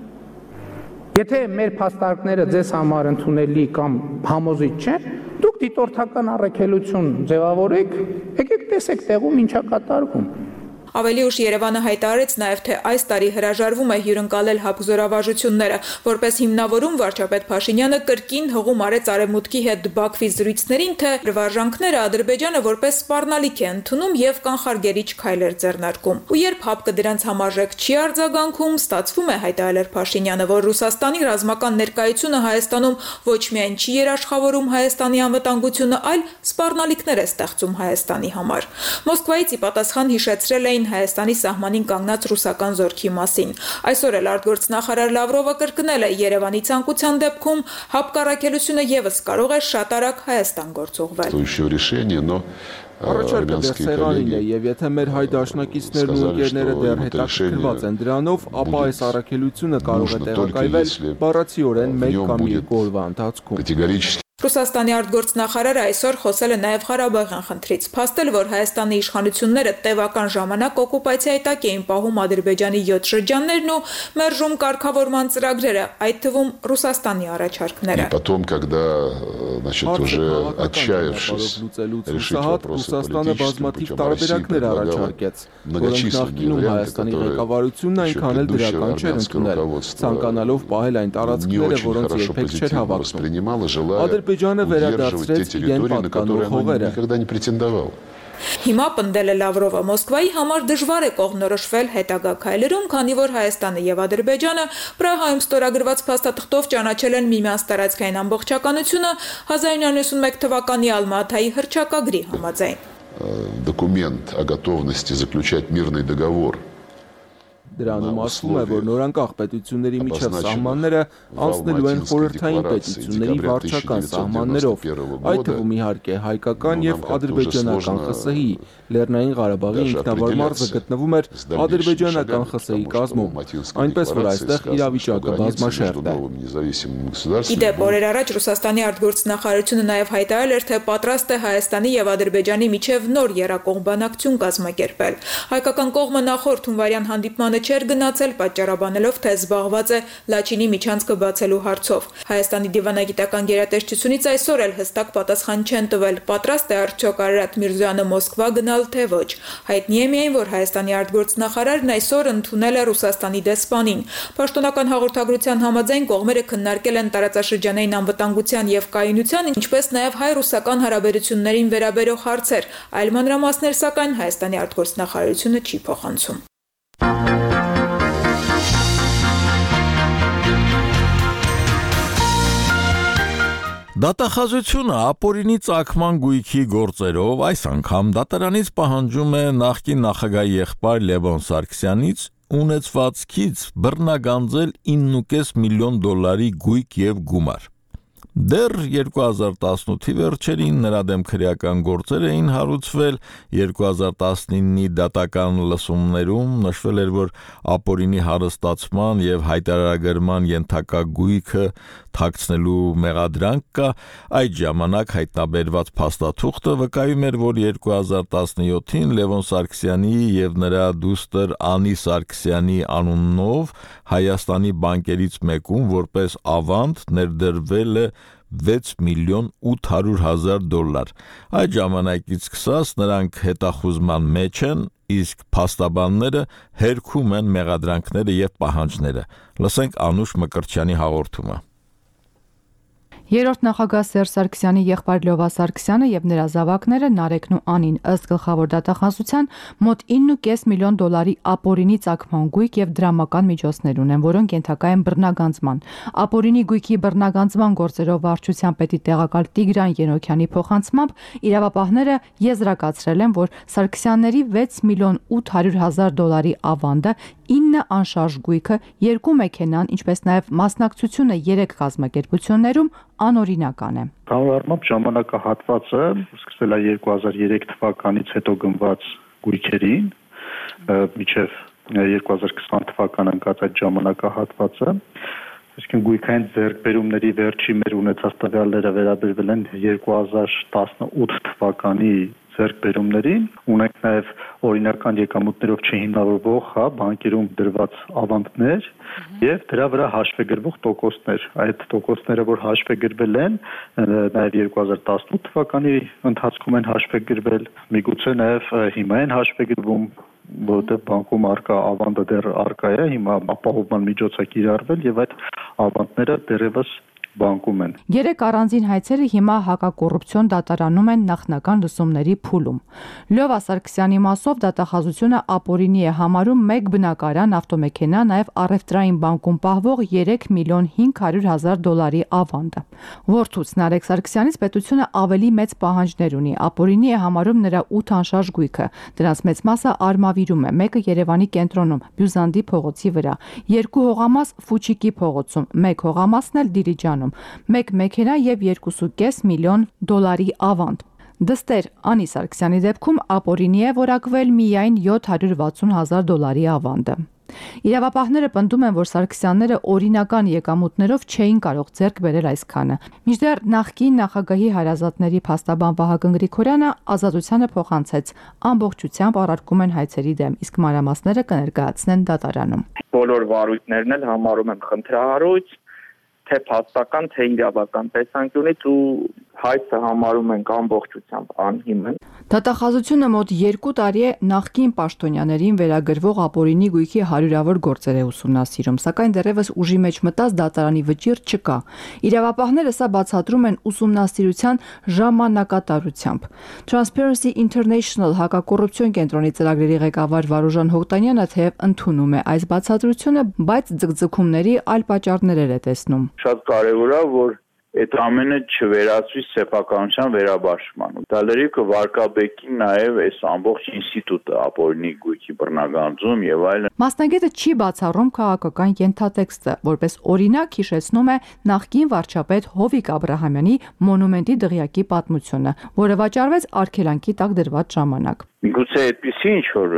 եթե մեր փաստարկները ձեզ համար ընդունելի կամ համոզիչ չեն, դուք դիտորդական առաքելություն ձևավորեք, եկեք տեսեք տեղում ինչա կատարվում։ Ավելի ուշ Երևանը հայտարարեց նաև, թե այս տարի հրաժարվում է հյուրընկալել ՀԱՊԿ զորավարժությունները, որպես հիմնավորում վարչապետ Փաշինյանը կրկին հղում արեց Արևմուտքի հետ Բաքվի զրույցներին, թե վարժանքները Ադրբեջանը որպես սպառնալիք է ընդունում եւ կանխարգելիչ քայլեր ձեռնարկում։ Ու երբ ՀԱՊԿ դրանց համարժեք չի արձագանքում, ստացվում է, հայտարարել Փաշինյանը, որ Ռուսաստանի ռազմական ներկայությունը Հայաստանում ոչ միայն չի երաշխավորում Հայաստանի անվտանգությունը, այլ սպառնալիքներ է ստեղծում Հայաստանի համար։ Մոսկվայից ի պատասխան հիշեցրել էին Հայաստանի սահմանին կանգնած ռուսական զորքի մասին։ Այսօր էլ արտգործնախարար Լավրովը կրկնել է Երևանի ցանկության դեպքում ՀԱՊԿ առաքելությունը եւս կարող է շատ արագ Հայաստան գործուղվել։ Առաջարկը դեռ սեղանին է, եւ եթե մեր հայ դաշնակիցներն ու ընկերները դեռ հետաքրքրված են դրանով, ապա այս առաքելությունը կարող է տեղակայվել բառացիորեն մեկ կամ երկու օրվա ընթացքում։ Ռուսաստանի արտգործնախարարը այսօր խոսել է նաև Ղարաբաղյան խնդրից, փաստել, որ Հայաստանի իշխանությունները տևական ժամանակ օկուպացիայի տակ էին պահում Ադրբեջանի յոթ շրջաններն ու մերժում կարգավորման ծրագրերը, այդ թվում Ռուսաստանի առաջարկները։ Потом, когда, значит, уже отчаявшись, решить вопрос Ռուսաստանը բազմաթիվ տարբերակներ առաջարկեց, որոնք նախկինում Հայաստանի ղեկավարությունն այնքան էլ դրական չէր ընդունել, ցանկանալով պահել այն տարածքները, որոնց երբեք չէր հավակնում։ Ադրբեջանը վերադարձրեց իրեն պատկանող հողերը։ Հիմա պնդել է Լավրովը, Մոսկվայի համար դժվար է կողմնորոշվել հետագա քայլերում, քանի որ Հայաստանը եւ Ադրբեջանը Պրահայում ստորագրված փաստաթղթով ճանաչել են միմյանց տարածքային ամբողջականությունը հազար իննյակ նոց նոյնմեկ թվականի Ալմատայի հռչակագրի համաձայն։ Документ о готовности заключать мирный договор. Դրանում ասվում է, որ նորանկախ պետությունների միջև սահմանները անցնելու են խորհրդային պետությունների վարչական սահմաններով, այդ թվում իհարկե հայկական եւ ադրբեջանական ԽՍՀ-ի, Լեռնային Ղարաբաղի ինքնավար մարզը գտնվում էր ադրբեջանական ԽՍՀ-ի կազմում, այնպես որ այստեղ իրավիճակը բազմաշերտ է։ Իդեպ օրեր առաջ Ռուսաստանի արտգործնախարարությունը նաև հայտարարել էր, թե պատրաստ է Հայաստանի եւ Ադրբեջանի միջև նոր եռակողմ բանակցություն կազմակերպել։ Հայկական կողմը նախորդ հունվարյան հանդիպմանը չէր գնացել, պատճառաբանելով, թե զբաղված է Լաչինի միջանցքը բացելու հարցով։ Հայաստանի դիվանագիտական գերատեսչությունից այսօր էլ հստակ պատասխան չեն տվել, պատրաստ է արդյոք Արարատ Միրզոյանը Մոսկվա գնալ, թե ոչ։ Հայտնի է միայն, որ Հայաստանի արտգործնախարարն այսօր ընդունել է Ռուսաստանի դեսպանին։ Պաշտոնական հաղորդագրության համաձայն կողմերը քննարկել են տարածաշրջանային անվտանգության եւ կայունության, ինչպես նաեւ հայ-ռուսական հարաբերություններին վերաբերող հարցեր, այլ մանրամասներ սակայն Հայաստանի արտգործնախարարությունը չի փոխանցում։ Դատախազությունը ապօրինի ծագման գույքի գործերով այս անգամ դատարանից պահանջում է նախկին նախագահի եղբայր Լևոն Սարգսյանից ունեցվածքից բռնագանձել ինը կես միլիոն դոլարի գույք եւ գումար։ Դեռ երկու հազար տասնութի վերջերին նրա դեմ քրեական գործեր էին հարուցվել, երկու հազար տասնինի դատական լսումներում նշվել էր, որ ապօրինի հարստացման եւ հայտարարագրման ենթակա գույքը թաքցնելու մեղադրանք կա, այդ ժամանակ հայտնաբերված փաստաթուղթը վկայում էր, որ երկու հազար տասնյոթին Լևոն Սարգսյանի եւ նրա դուստր Անի Սարգսյանի անունով Հայաստանի բանկերից մեկում որպես ավանդ ներդրվել է վեց միլիոն ութ հարյուր հազար դոլար։ Այդ ժամանակից սկսած նրանք հետախուզման մեջ են, իսկ փաստաբանները հերքում են մեղադրանքները եւ պահանջները։ Լսենք Անուշ Մկրտչյանի հաղորդումը։ Երրորդ նախագահ Սերժ Սարգսյանի եղբայր Լյովա Սարգսյանը եւ նրա զավակները Նարեկն ու Անին ըստ գլխավոր դատախազության մոտ ինը կես միլիոն դոլարի ապօրինի ծագման գույք եւ դրամական միջոցներ ունեն, որոնք ենթակա են բռնագանձման։ Ապօրինի գույքի բռնագանձման գործերով վարչության պետի տեղակալ Տիգրան Ենոքյանի փոխանցմամբ իրավապահները եզրակացրել են, որ Սարգսյանների վեց միլիոն ութ հարյուր հազար դոլարի ավանդը, ինը անշարժ գույքը, երկու մեքենան, ինչպես նաև մասնակցությունը երեք կազմակերպություններում անօրինական է։ Կանոնարմամբ ժամանակահատվածը սկսվել է երկու հազար երեք թվականից հետո գնված գույքերին, մինչև երկու հազար քսան թվականը ընկած այդ ժամանակահատվածը, այսինքն գույքային ձեռքբերումների վերջի մեր ունեցած տվյալները վերաբերվել են երկու հազար տասնութ թվականի ձեռքբերումներին, ունենք նաև օրինական եկամուտներով չհիմնավորվող, հա, բանկերում դրված ավանդներ եւ դրա վրա հաշվեգրվող տոկոսներ։ Այդ տոկոսները, որ հաշվեգրվել են, նաև երկու հազար տասնութ թվականի ընթացքում են հաշվեգրվել, միգուցե նաև հիմա են հաշվեգրվում, որտեղ բանկում արկա ավանդը դեռ արկա է, հիմա ապահովման միջոց է կիրառվել եւ այդ ավանդները դեռևս բանկում են։ Երեք առանձին հայցերը հիմա հակակոռուպցիոն դատարանում են նախնական լսումների փուլում։ Լյովա Սարգսյանի մասով դատախազությունը ապօրինի է համարում մեկ բնակարան ավտոմեքենա, նաև առևտրային բանկում պահվող երեք միլիոն հինգ հարյուր հազար դոլարի ավանդը։ Որդուց Նարեկ Սարգսյանից պետությունը ավելի մեծ պահանջներ ունի։ Ապօրինի է համարում նրա ութ անշարժ գույքը։ Դրանց մեծ մասը Արմավիրում է, մեկը Երևանի կենտրոնում, Բյուզանդի փողոցի վրա, երկու հողամաս Ֆուչիկի փողոցում, մեկ հողամասն էլ Դիլիջան մեկ մեքենա եւ երկու կես միլիոն դոլարի ավանդ։ Դստեր Անի Սարգսյանի դեպքում ապօրինի է որակվել միայն յոթ հարյուր վաթսուն հազար դոլարի ավանդը։ Իրավապահները պնդում են, որ Սարգսյանները օրինական եկամուտներով չէին կարող ձեռք բերել այսքանը։ Մինչդեռ նախկին նախագահի հարազատների փաստաբան Վահագն Գրիգորյանը ազատությանը փոխանցեց, ամբողջությամբ առարկում են հայցերի դեմ, իսկ մանրամասները կներկայացնեն դատարանում։ Բոլոր վարույթներն էլ համարում են խնդրահարույց, թե փաստական, թե իրավական տեսանկյունից ու հայցը համարում ենք ամբողջությամբ անհիմն։ Դատախազությունը մոտ երկու տարի է նախկին պաշտոնյաներին վերագրվող ապօրինի գույքի հարյուրավոր գործեր է ուսումնասիրում, սակայն դեռևս ուժի մեջ մտած դատարանի վճիռ չկա։ Իրավապահները սա բացատրում են ուսումնասիրության ժամանակատարությամբ։ Transparency International հակակոռուպցիոն կենտրոնի ծրագրերի ղեկավար Վարուժան Հողտանյանը թեև ընդունում է այս բացատրությունը, բայց ձգձգումների այլ պատճառներ է տեսնում։ Շատ կարևոր է, որ այդ ամենը չվերածվի սեփականության վերաբաշխման։ Դա լրիվ կվարկաբեկի նաև այս ամբողջ ինստիտուտը ապօրինի գույքի բռնագանձում եւ այլն։ Մասնագետը չի բացառում քաղաքական ենթատեքստը, որպես օրինակ հիշեցնում է նախկին վարչապետ Հովիկ Աբրահամյանի մոնումենտի դղյակի պատմությունը, որը վաճառվեց արգելանքի տակ դրված ժամանակ։ Միգուցե այդպեսի ինչ որ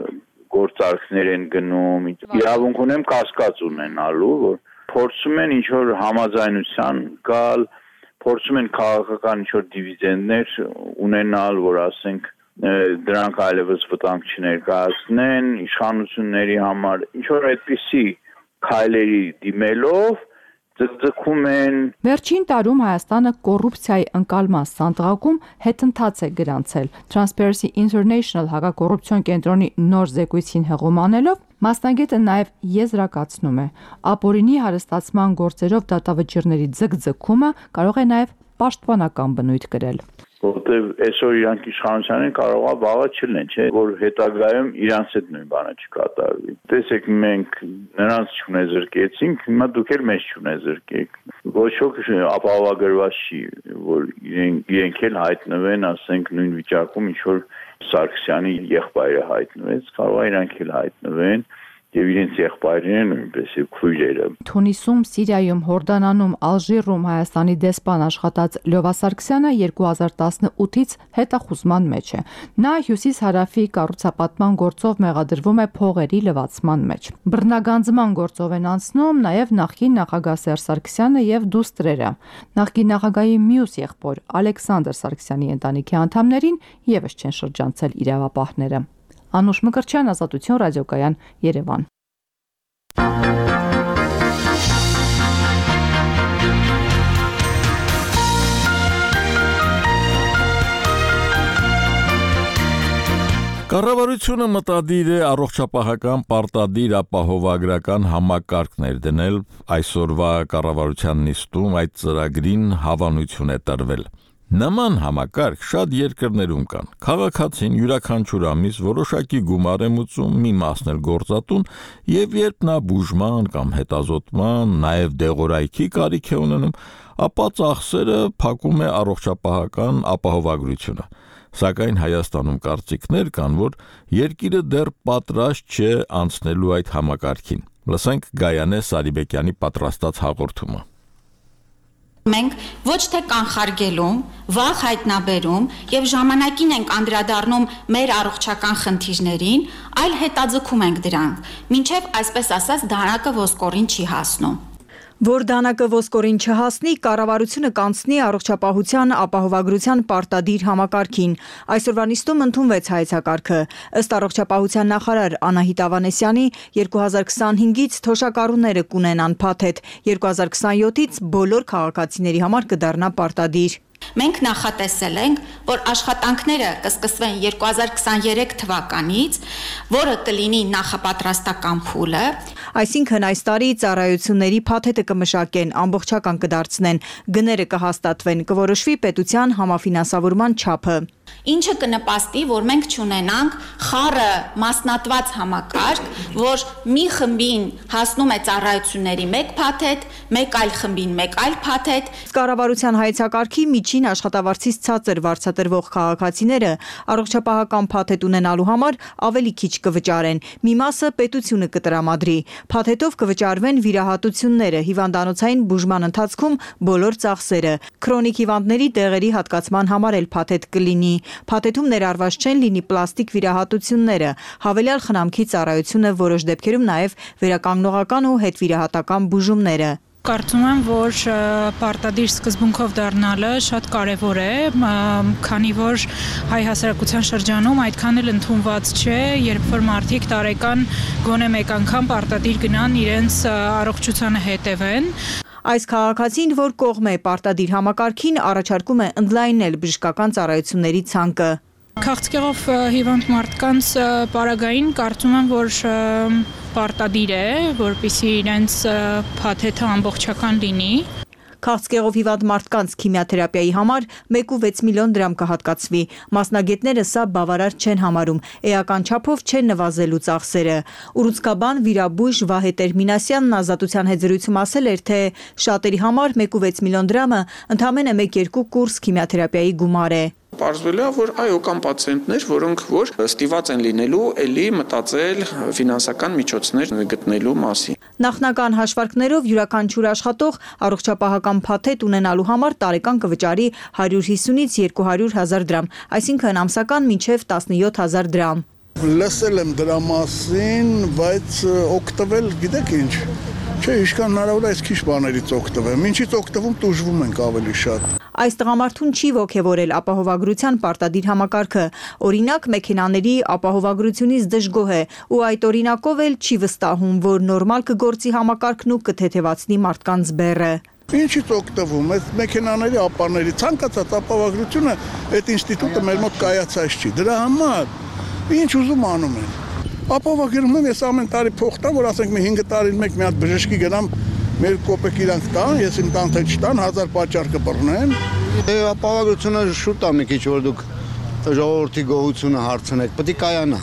գործարքներ են գնում, իրավունք ունեմ կասկած ունենալու, որ փորձում են ինչ-որ համաձայնության գալ, փորձում են քաղաքական ինչ-որ դիվիդենդներ ունենալ, որ ասենք դրանք այլևս վտանգ չներկայացնեն իշխանությունների համար, ինչ-որ այդպիսի քայլերի դիմելով ձգձգում են։ Վերջին տարում Հայաստանը կոռուպցիայի ընկալման սանդղակում հետընթաց է գրանցել։ Transparency International հակակոռուպցիոն կենտրոնի նոր զեկույցին հղում անելով մասնագետը նաև եզրակացնում է, ապօրինի հարստացման գործերով դատավճիռների ձգձգումը կարող է նաև պաշտպանական բնույթ կրել։ Որտեւ այսօր իրանք իշխանության են կարող է վաղը չլինեն, չէ, որ հետագայում իրանց հետ նույն բանը չկատարվի։ Տեսեք, մենք նրանց չունեզրկեցինք, հիմա դուք էլ մեզ չունեզրկեք։ Ոչ ոք ապահովագրված չի, որ իրենք իրենք էլ հայտնվեն, ասենք նույն վիճակում ինչ որ Սարգսյանի եղբայրը հայտնվեց, կարող է իրանք էլ հայտնվեն եւ իրենց եղբայրները նույնպես եւ քույրերը։ Թունիսում, Սիրիայում, Հորդանանում, Ալժիրում Հայաստանի դեսպան աշխատած Լյովա Սարգսյանը երկու հազար տասնութից հետախուզման մեջ է։ Նա հյուսիս-հարավի կառուցապատման գործով մեղադրվում է փողերի լվացման մեջ։ Բռնագանձման գործով են անցնում նաև նախկին նախագահ Սերժ Սարգսյանը եւ դուստրերը։ Նախկին նախագահի մյուս եղբոր Ալեքսանդր Սարգսյանի ընտանիքի անդամներին եւս չեն շրջանցել իրավապահները։ Անուշ Մկրտչյան, Ազատություն, ռադիոկայան, Երևան։ Կառավարությունը մտադիր է առողջապահական պարտադիր ապահովագրական համակարգ ներդնել, այսօրվա կառավարության նիստում այդ ծրագրին հավանություն է տրվել։ Նման համակարգ շատ երկրներում կան։ Քաղաքացին յուրաքանչյուր ամիս որոշակի գումար է մուծում, մի մասն էլ գործատուն, եւ երբ նա բուժման կամ հետազոտման, նաեւ դեղորայքի կարիք է ունենում, ապա ծախսերը փակում է առողջապահական ապահովագրությունը։ Սակայն Հայաստանում կարծիքներ կան, որ երկիրը դեռ պատրաստ չէ անցնելու այդ համակարգին։ Լսենք Գայանե Սարիբեկյանի պատրաստած հաղորդումը։ Մենք ոչ թե կանխարգելում, վախ հայտնաբերում եւ ժամանակին ենք անդրադառնում մեր առողջական խնդիրներին, այլ հետաձգում ենք դրանք, մինչեւ այսպես ասած դանակը ոսկորին չի հասնում։ Որ դանակը ոսկորին չհասնի, կառավարությունը կանցնի առողջապահության ապահովագրության պարտադիր համակարգին։ Այսօրվա նիստում ընդունվեց հայեցակարգը։ Ըստ առողջապահության նախարար Անահիտ Ավանեսյանի, երկու հազար քսանհինգից թոշակառուները կունենան փաթեթ, երկու հազար քսանյոթից բոլոր քաղաքացիների համար կդառնա պարտադիր։ Մենք նախատեսել ենք, որ աշխատանքները կսկսվեն երկու հազար քսաներեք թվականից, որը կլինի նախապատրաստական փուլը, այսինքն այս տարի ծառայությունների փաթեթը կմշակեն, ամբողջական կդարձնեն, գները կհաստատվեն, կորոշվի պետության համաֆինանսավորման չափը։ Ինչը կնպաստի, որ մենք չունենանք խառը մասնատված համակարգ, որ մի խմբին հասնում է ծառայությունների մեկ փաթեթ, մեկ այլ խմբին մեկ այլ փաթեթ։ Կառավարության հայեցակարգի միջին աշխատավարձից ցածր վարձատրվող քաղաքացիները առողջապահական փաթեթ ունենալու համար ավելի քիչ կվճարեն։ Մի մասը պետությունը կտրամադրի։ Փաթեթով կվճարվեն վիրահատությունները, հիվանդանոցային բուժման ընթացքում բոլոր ծախսերը։ Քրոնիկ հիվանդների դեղերի հատկացման համար էլ փաթեթ կլինի։ Փաթեթում ներառված չեն լինի պլաստիկ վիրահատությունները, հավելյալ խնամքի ծառայությունը, որոշ դեպքերում նաև վերականգնողական ու հետվիրահատական բուժումները։ Կարծում եմ, որ պարտադիր սկզբունքով դառնալը շատ կարևոր է, քանի որ հայ հասարակության շրջանում այդքան էլ ընդունված չէ, երբ որ մարդիկ տարեկան գոնե մեկ անգամ պարտադիր գնան իրենց առողջությանը հետևեն։ Այս քաղաքացին, որ կողմ է պարտադիր համակարգին, առաջարկում է ընդլայնել բժշկական ծառայությունների ցանկը։ Քաղցկեղով հիվանդ մարդկանց պարագային կարծում եմ, որ պարտադիր է, որպեսզի իրենց փաթեթը ամբողջական լինի։ Քաղցկեղով հիվանդ մարդկանց քիմիաթերապիայի համար մեկ ու վեց միլիոն դրամ կհատկացվի։ Մասնագետները սա բավարար չեն համարում, էական չափով չեն նվազելու ծախսերը։ Ուռուցքաբան վիրաբույժ Վահե Տերմինասյանն Ազատության հետ զրույցում ասել էր, թե շատերի համար մեկ ու վեց միլիոն դրամը ընդամենը մեկ-երկու կուրս քիմիաթերապիայի գումար է։ Պարզվել է, որ այո, կան պացիենտներ, որոնք որ ստիված են լինելու էլի մտածել ֆինանսական միջոցներ գտնելու մասին։ Նախնական հաշվարկներով յուրաքանչյուր աշխատող առողջապահական փաթեթ ունենալու համար տարեկան կվճարի հարյուր հիսունից երկու հարյուր հազար դրամ, այսինքն ամսական մինչև տասնյոթ հազար դրամ։ Լսել եմ դրա մասին, բայց օգտվել գիտեք ինչ։ Չէ, ինչքան հնարավոր է այս քիչ բաներից օգտվեմ։ Ինչից օգտվում տուժվում ենք ավելի շատ։ Այս տղամարդուն չի ոգևորել ապահովագրության պարտադիր համակարգը։ Օրինակ, մեքենաների ապահովագրությունից դժգոհ է ու այդ օրինակով էլ չի վստահում, որ նորմալ կգործի համակարգն ու կթեթևացնի մարդկանց բեռը։ Ինչից օգտվում, այս մեքենաների ապարների ցանկացած ապահովագրությունը այդ ինստիտուտը մեր մոտ կայացած չի։ Դրա համար ինչ ուզում անում են։ Ապահովագրում եմ ես ամեն տարի փող տամ, որ ասենք մի հինգ տարին մեկ մի հատ բժշկի գնամ, մեր կոպեկ իրանք տան, ես իմ տան թե չտան, հազար պատճառ կբռնեն։ Դե ապահովագրությունը շուտ է մի քիչ, որ դուք ժողովրդի գոհությունը հարցնեք, պետք է կայանա։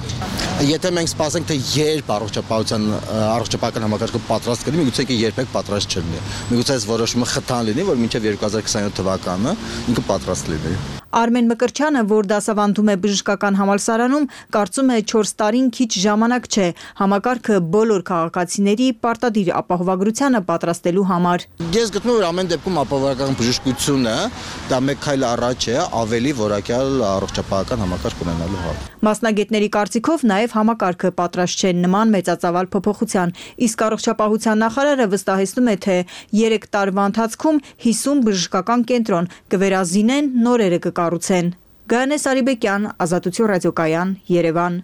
Եթե մենք սպասենք, թե երբ առողջապահության առողջապահական համակարգը պատրաստ կլինի, միգուցե երբեք պատրաստ չլինի։ Միգուցե այս որոշումը խթան լինի, որ մինչև երկու հազար քսանյոթ թվականը ինքը պատրաստ լինի։ Արմեն Մկրտչյանը, որ դասավանդում է բժշկական համալսարանում, կարծում է չորս տարին քիչ ժամանակ չէ համակարգը բոլոր քաղաքացիների պարտադիր ապահովագրությանը պատրաստելու համար։ Ես գտնում եմ, որ ամեն դեպքում ապահովական բժշկությունը դա մեկ քայլ առաջ է ավելի որակյալ առողջապահական համակարգ ունենալու համար։ Մասնագետների կարծիքով նաև համակարգը պատրաստ չէ նման մեծածավալ փոփոխության, իսկ առողջապահության նախարարը վստահեցնում է, թե երեք տարվա ընթացքում հիսուն բժշկական կենտրոն կվերազինեն, նորերը կկառուցեն։ Գայանե Սարիբեկյան, Ազատություն ռադիոկայան, Երևան։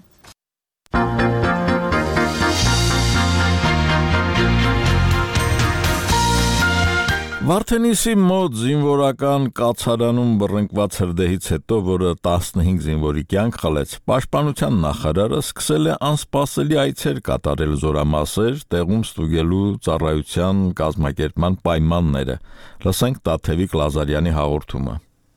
Վարդենիսի մոտ զինվորական կացարանում բռնկված հրդեհից հետո, որը տասնհինգ զինվորի կյանք խլեց, պաշտպանության նախարարը սկսել է անսպասելի այցեր կատարել զորամասեր, տեղում ստուգելու ծառայության կազմակերպման պայմանները։ Լսենք Տաթևիկ Լազարյանի հաղորդումը։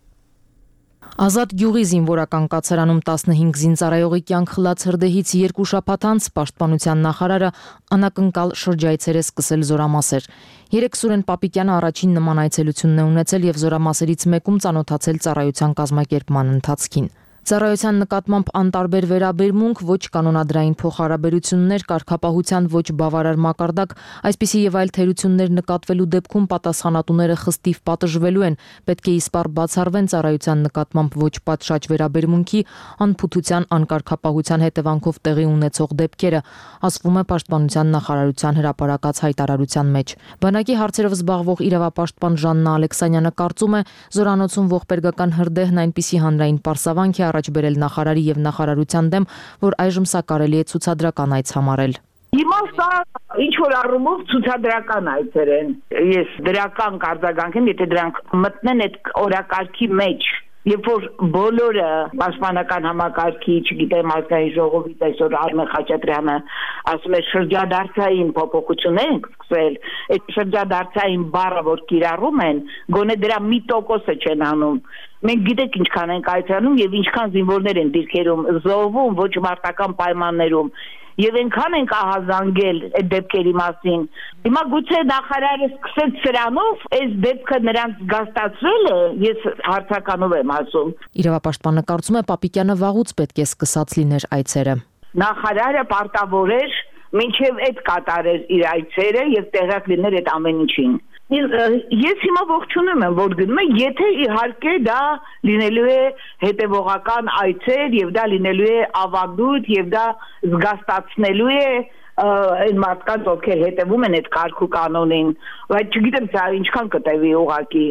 Ազատ գյուղի զինվորական կացարանում տասնհինգ զինծառայողի կյանք խլած հրդեհից երկու շաբաթ անց պաշտպանության նախարարը անակնկալ շրջայցեր է սկսել զորամասեր։ Երեք Սուրեն Պապիկյանը առաջին նման այցելությունն է ունեցել եւ զորամասերից մեկում ծանոթացել ծառայության կազմակերպման ընթացքին։ Ծառայության նկատմամբ անտարբեր վերաբերմունք, ոչ կանոնադրային փոխհարաբերություններ, կարգապահության ոչ բավարար մակարդակ, այսպիսի եւ այլ թերություններ նկատվելու դեպքում պատասխանատուները խստիվ պատժվելու են, պետք է իսպառ բացառվեն ծառայության նկատմամբ ոչ պատշաճ վերաբերմունքի, անփութության, անկարգապահության հետևանքով տեղի ունեցող դեպքերը, ասվում է պաշտպանության նախարարության հրապարակած հայտարարության մեջ։ Բանակի հարցերով զբաղվող իրավապաշտպան Ժաննա Ալեքսանյանը կարծում է, զորանոցում ողբերգական հրդեհն այնպիսի հանրային պարսավանք է առաջ բերել նախարարի եւ նախարարության դեմ, որ այժմ սա կարելի է ցուցադրական այց համարել։ Հիմա սա ինչ որ առումով ցուցադրական այցեր են։ Ես դրական կարձագանք եմ, եթե դրանք մտնեն այդ օրակարգի մեջ, երբ որ բոլորը պաշտպանական համակարգի, չգիտեմ, ազգային ժողովից այսօր Արմեն Խաչատրյանը ասում է շրջադարձային փոփոխություններ են սկսել, այդ շրջադարձային բառը որ կիրառում են, գոնե դրա մի տոկոսը չեն անում։ Մենք գիտենք ինչքան ենք այցանում եւ ինչքան զինվորներ են դիրքերում զոհվում, ոչ մարտական պայմաններում։ Եվ այնքան ենք ահազանգել այդ դեպքերի մասին։ Հիմա գուցե նախարարը սկսեց սրանով, այս դեպքը նրանց զգաստացրել է, ես հարցականով եմ ասում։ Իրավապաշտպանը կարծում է Պապիկյանը վաղուց պետք է սկսած լիներ այցերը։ Նախարարը պարտավոր էր մինչև այդ կատարեր իր այցերը եւ տեղակ լիներ այդ ամեն ինչին։ Ես հիմա ողջունում եմ, որ գնում եմ, եթե իհարկե դա լինելու է հետևողական այցեր եւ դա լինելու է ավանդույթ եւ դա զգաստացնելու է այն մարդկանց, ովքեր հետևում են այդ կարգ ու կանոնին, բայց չգիտեմ սա ինչքան կտևի ուղղակի։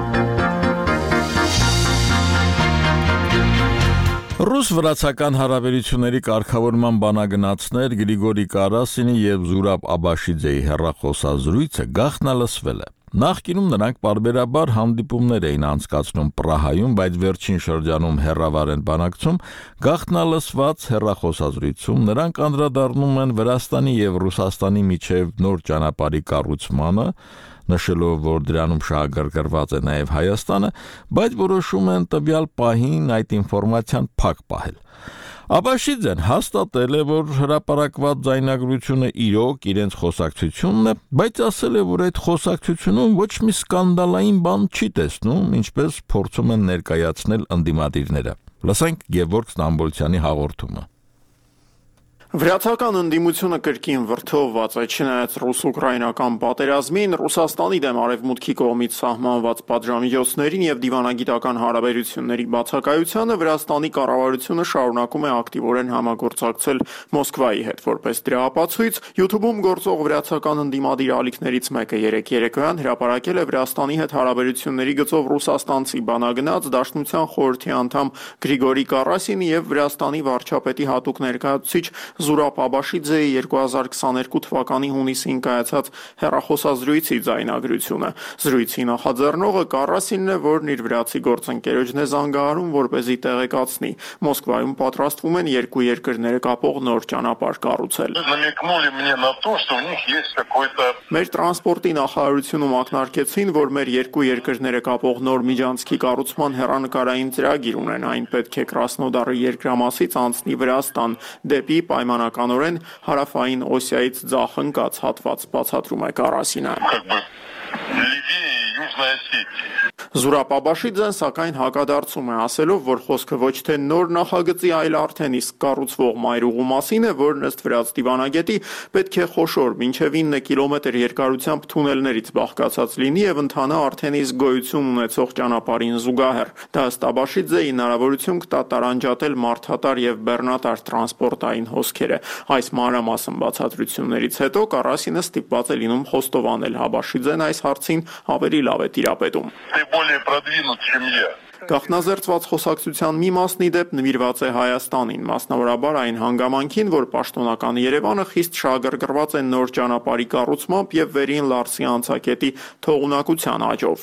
Ռուս-վրացական հարաբերությունների կարգավորման բանագնացներ Գրիգորի Կարասինի եւ Զուրաբ Աբաշիձեի հեռախոսազրույցը գաղտնալսվել է։ Նախկինում նրանք պարբերաբար հանդիպումներ էին անցկացնում Պրահայում, բայց վերջին շրջանում հեռավար են բանակցում, գաղտնալսված հեռախոսազրույցում նրանք անդրադառնում են Վրաստանի եւ Ռուսաստանի միջև նոր ճանապարհի կառուցմանը, նշելով, որ դրանում շահագրգռված է նաև Հայաստանը, բայց որոշում են տվյալ պահին այդ ինֆորմացիան փակ պահել։ Աբաշիձեն հաստատել է, որ հրապարակված ձայնագրությունը իրոք իրենց խոսակցությունն է, բայց ասել է, որ այդ խոսակցությունում ոչ մի սկանդալային բան չի տեսնում, ինչպես փորձում են ներկայացնել ընդդիմադիրները։ Լսենք Գևորգ Ստամբոլցյանի հաղորդումը։ Վրացական ընդդիմությունը կրկին վրդովված է, չնայած ռուս-ուկրաինական պատերազմին, Ռուսաստանի դեմ արևմուտքի կողմից սահմանված պատժամիջոցներին եւ դիվանագիտական հարաբերությունների բացակայությանը Վրաստանի կառավարությունը շարունակում է ակտիվորեն համագործակցել Մոսկվայի հետ, որպես դրա ապացույց YouTube-ում գործող վրացական ընդդիմադիր ալիքներից մեկը երեկ երեկոյան հրապարակել է Վրաստանի հետ հարաբերությունների գծով ռուսաստանցի բանագնաց Դաշնության խորհրդի անդամ Գրիգորի Կարասինի եւ Վրաստանի վարչապետի հատուկ ներկայացուցիչ Զուրաբ Աբաշիձեի երկու հազար քսաներկու թվականի հունիսին կայացած հեռախոսազրույցի ձայնագրությունը։ Զրույցի նախաձեռնողը Կարասինն է, որն իր վրացի գործընկերոջն է զանգահարում, որպեսզի տեղեկացնի։ Մոսկվայում պատրաստվում են երկու երկրները կապող նոր ճանապարհ կառուցել։ Մեր տրանսպորտի նախարարությունում ակնարկեցին, որ մեր երկու երկրները կապող նոր միջանցքի կառուցման հեռանկարային ծրագիր ունեն, այն պետք է Կրասնոդարի երկրամասից անցնի Վրաստան, դեպի պայմանականորեն հարավային Օսիայից ձախ ընկած հատված, բացատրում է Կարասինը։ Զուրաբ Աբաշիձեն սակայն հակադարձում է, ասելով, որ խոսքը ոչ թե նոր նախագծի, այլ արդեն իսկ կառուցվող մայրուղու մասին է, որն ըստ Վրաց դիվանագետի պետք է խոշոր մինչև ինը կիլոմետր երկարությամբ թունելներից բաղկացած լինի եւ ընթանա արդեն իսկ գոյություն ունեցող ճանապարհին զուգահեռ։ Դա ըստ Աբաշիձեի հնարավորություն կտա տարանջատել մարդատար եւ բեռնատար տրանսպորտային հոսքերը։ Այս մանրամասն բացատրություններից հետո Կարասինը ստիպված է լինում խոստովանել, Աբաշիձեն այս հարցին ավելի լավ է տիրապետում։ Գաղտնազերծված խոսակցության մի մասն ի դեպ նվիրված է Հայաստանին, մասնավորաբար այն հանգամանքին, որ պաշտոնական Երևանը խիստ շահագրգռված է նոր ճանապարհի կառուցմամբ եւ Վերին Լարսի անցակետի թողունակության աճով։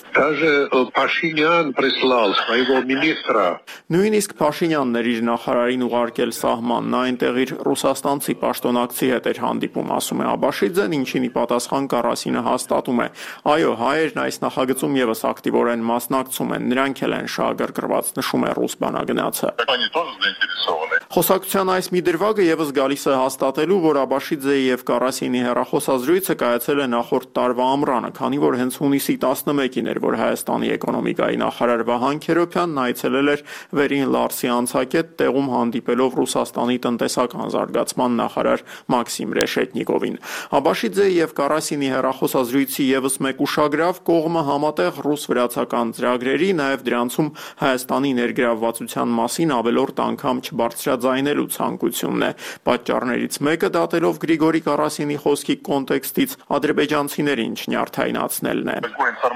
Նույնիսկ Փաշինյանն էր իր նախարարին ուղարկել սահման, նա այնտեղ իր ռուսաստանցի պաշտոնակցի հետ էր հանդիպում, ասում է Աբաշիձեն, ինչին ի պատասխան Կարասինը հաստատում է։ Այո, հայերն այս նախագծում եւս ակտիվորեն մասնակցում են, նրանք էլ են շահագրգռված, նշում է ռուս բանագնացը։ Խոսակցության այս մի դրվագը եւս գալիս է հաստատելու, որ Աբաշիձեի եւ Կարասինի հեռախոսազրույցը կայացել է նախորդ տարվա ամռանը, քանի որ հենց հունիսի տասնմեկին էր, որ Հայաստանի էկոնոմիկայի նախարար Վահան Քերոբյանն այցելել էր Վերին Լարսի անցակետ, տեղում հանդիպելով Ռուսաստանի տնտեսական զարգացման նախարար Մաքսիմ Ռեշետնիկովին։ Աբաշիձեի եւ Կարասինի հեռախոսազրույցի եւս մեկ ուշագրավ կողմը համատեղ ռուս-վրացական ծրագրերի, նաեւ դրանցում Հայաստանի ներգրավվածության մասին ավելորդ անգամ չբարձրաձայնելու ցանկությունն է։ Պատճառներից մեկը դատելով Գրիգորի Կարասինի խոսքի կոնտեքստից ադրբեջանցիներին չնյարդայնացնելն է։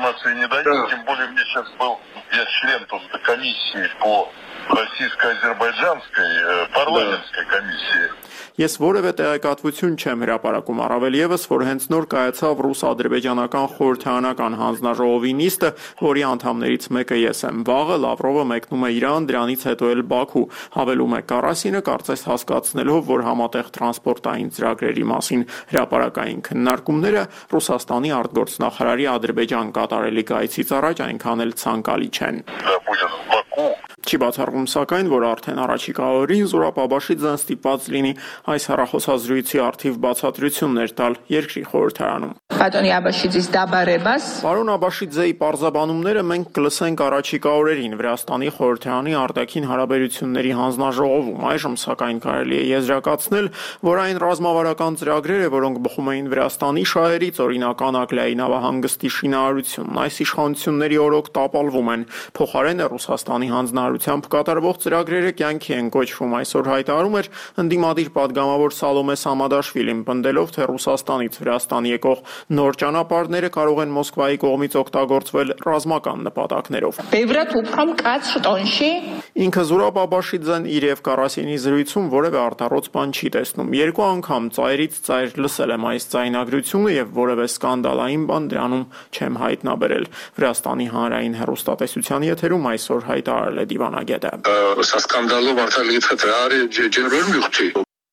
Российско-азербайджанской парламентской комиссии. Ես որևէ տեղեկատվություն չեմ հրապարակում, առավել եւս, որ հենց նոր կայացավ ռուս-ադրբեջանական խորհրդարանական հանձնաժողովի նիստը, որի անդամներից մեկը ես եմ։ Վաղը Լավրովը մեկնում է Իրան, դրանից հետո էլ Բաքու, հավելում է Կարասինը, կարծես հասկացնելով, որ համատեղ տրանսպորտային ծրագրերի մասին հրապարակային քննարկումները Ռուսաստանի արտգործնախարարի Ադրբեջան կատարելիք այցից առաջ այնքան էլ ցանկալի չեն։ Չի բացառվում սակայն, որ արդեն առաջիկա օրերին Զուրաբ Աբաշիձեն ստիպված լինի այս հեռախոսազրույցի արդիվ բացատրություններ տալ երկրի խորհրդարանում։ Պատոնի Աբաշիձից դաբարებას Պարոն Աբաշիձեի պարզաբանումները մենք կլսենք առաջիկա օրերին Վրաստանի խորհրդարանի արտաքին հարաբերությունների հանձնաժողովում։ Այժմ սակայն կարելի է եզրակացնել, որ այն ռազմավարական ծրագրերը, որոնք բխում էին Վրաստանի շահերից, օրինակ Անկլիայի նավահանգստի շինարարությունն, այս իշխանությունների օրոք տապալվում են, փոխարենը Ռուսաստանի հանձնարարությամբ կատարվող ծրագրերը կյանքի են կոչվում, այսօր հայտարարում էր ընդդիմադիր падգամավոր Սալոմե Սամադաշվիլին, պնդելով, թե Ռուսաստանից Վրաստան եկող նոր ճանապարհները կարող են Մոսկվայի կողմից օգտագործվել ռազմական նպատակներով։ Ինքը Զուրաբ Աբաշիձեն իր եւ Կարասինի զրույցում որևէ արտառոց բան չի տեսնում։ Երկու անգամ ծայրից ծայր լսել եմ այս ձայնագրությունը եւ որևէ սկանդալային բան դրանում չեմ հայտնաբերել։ Վրաստանի հանրային հեռուստատեսության եթերում այսօր հայտարարել է դիվանագետը։ Со скандалом արտալից հտրարի ջերմերում յուղթի։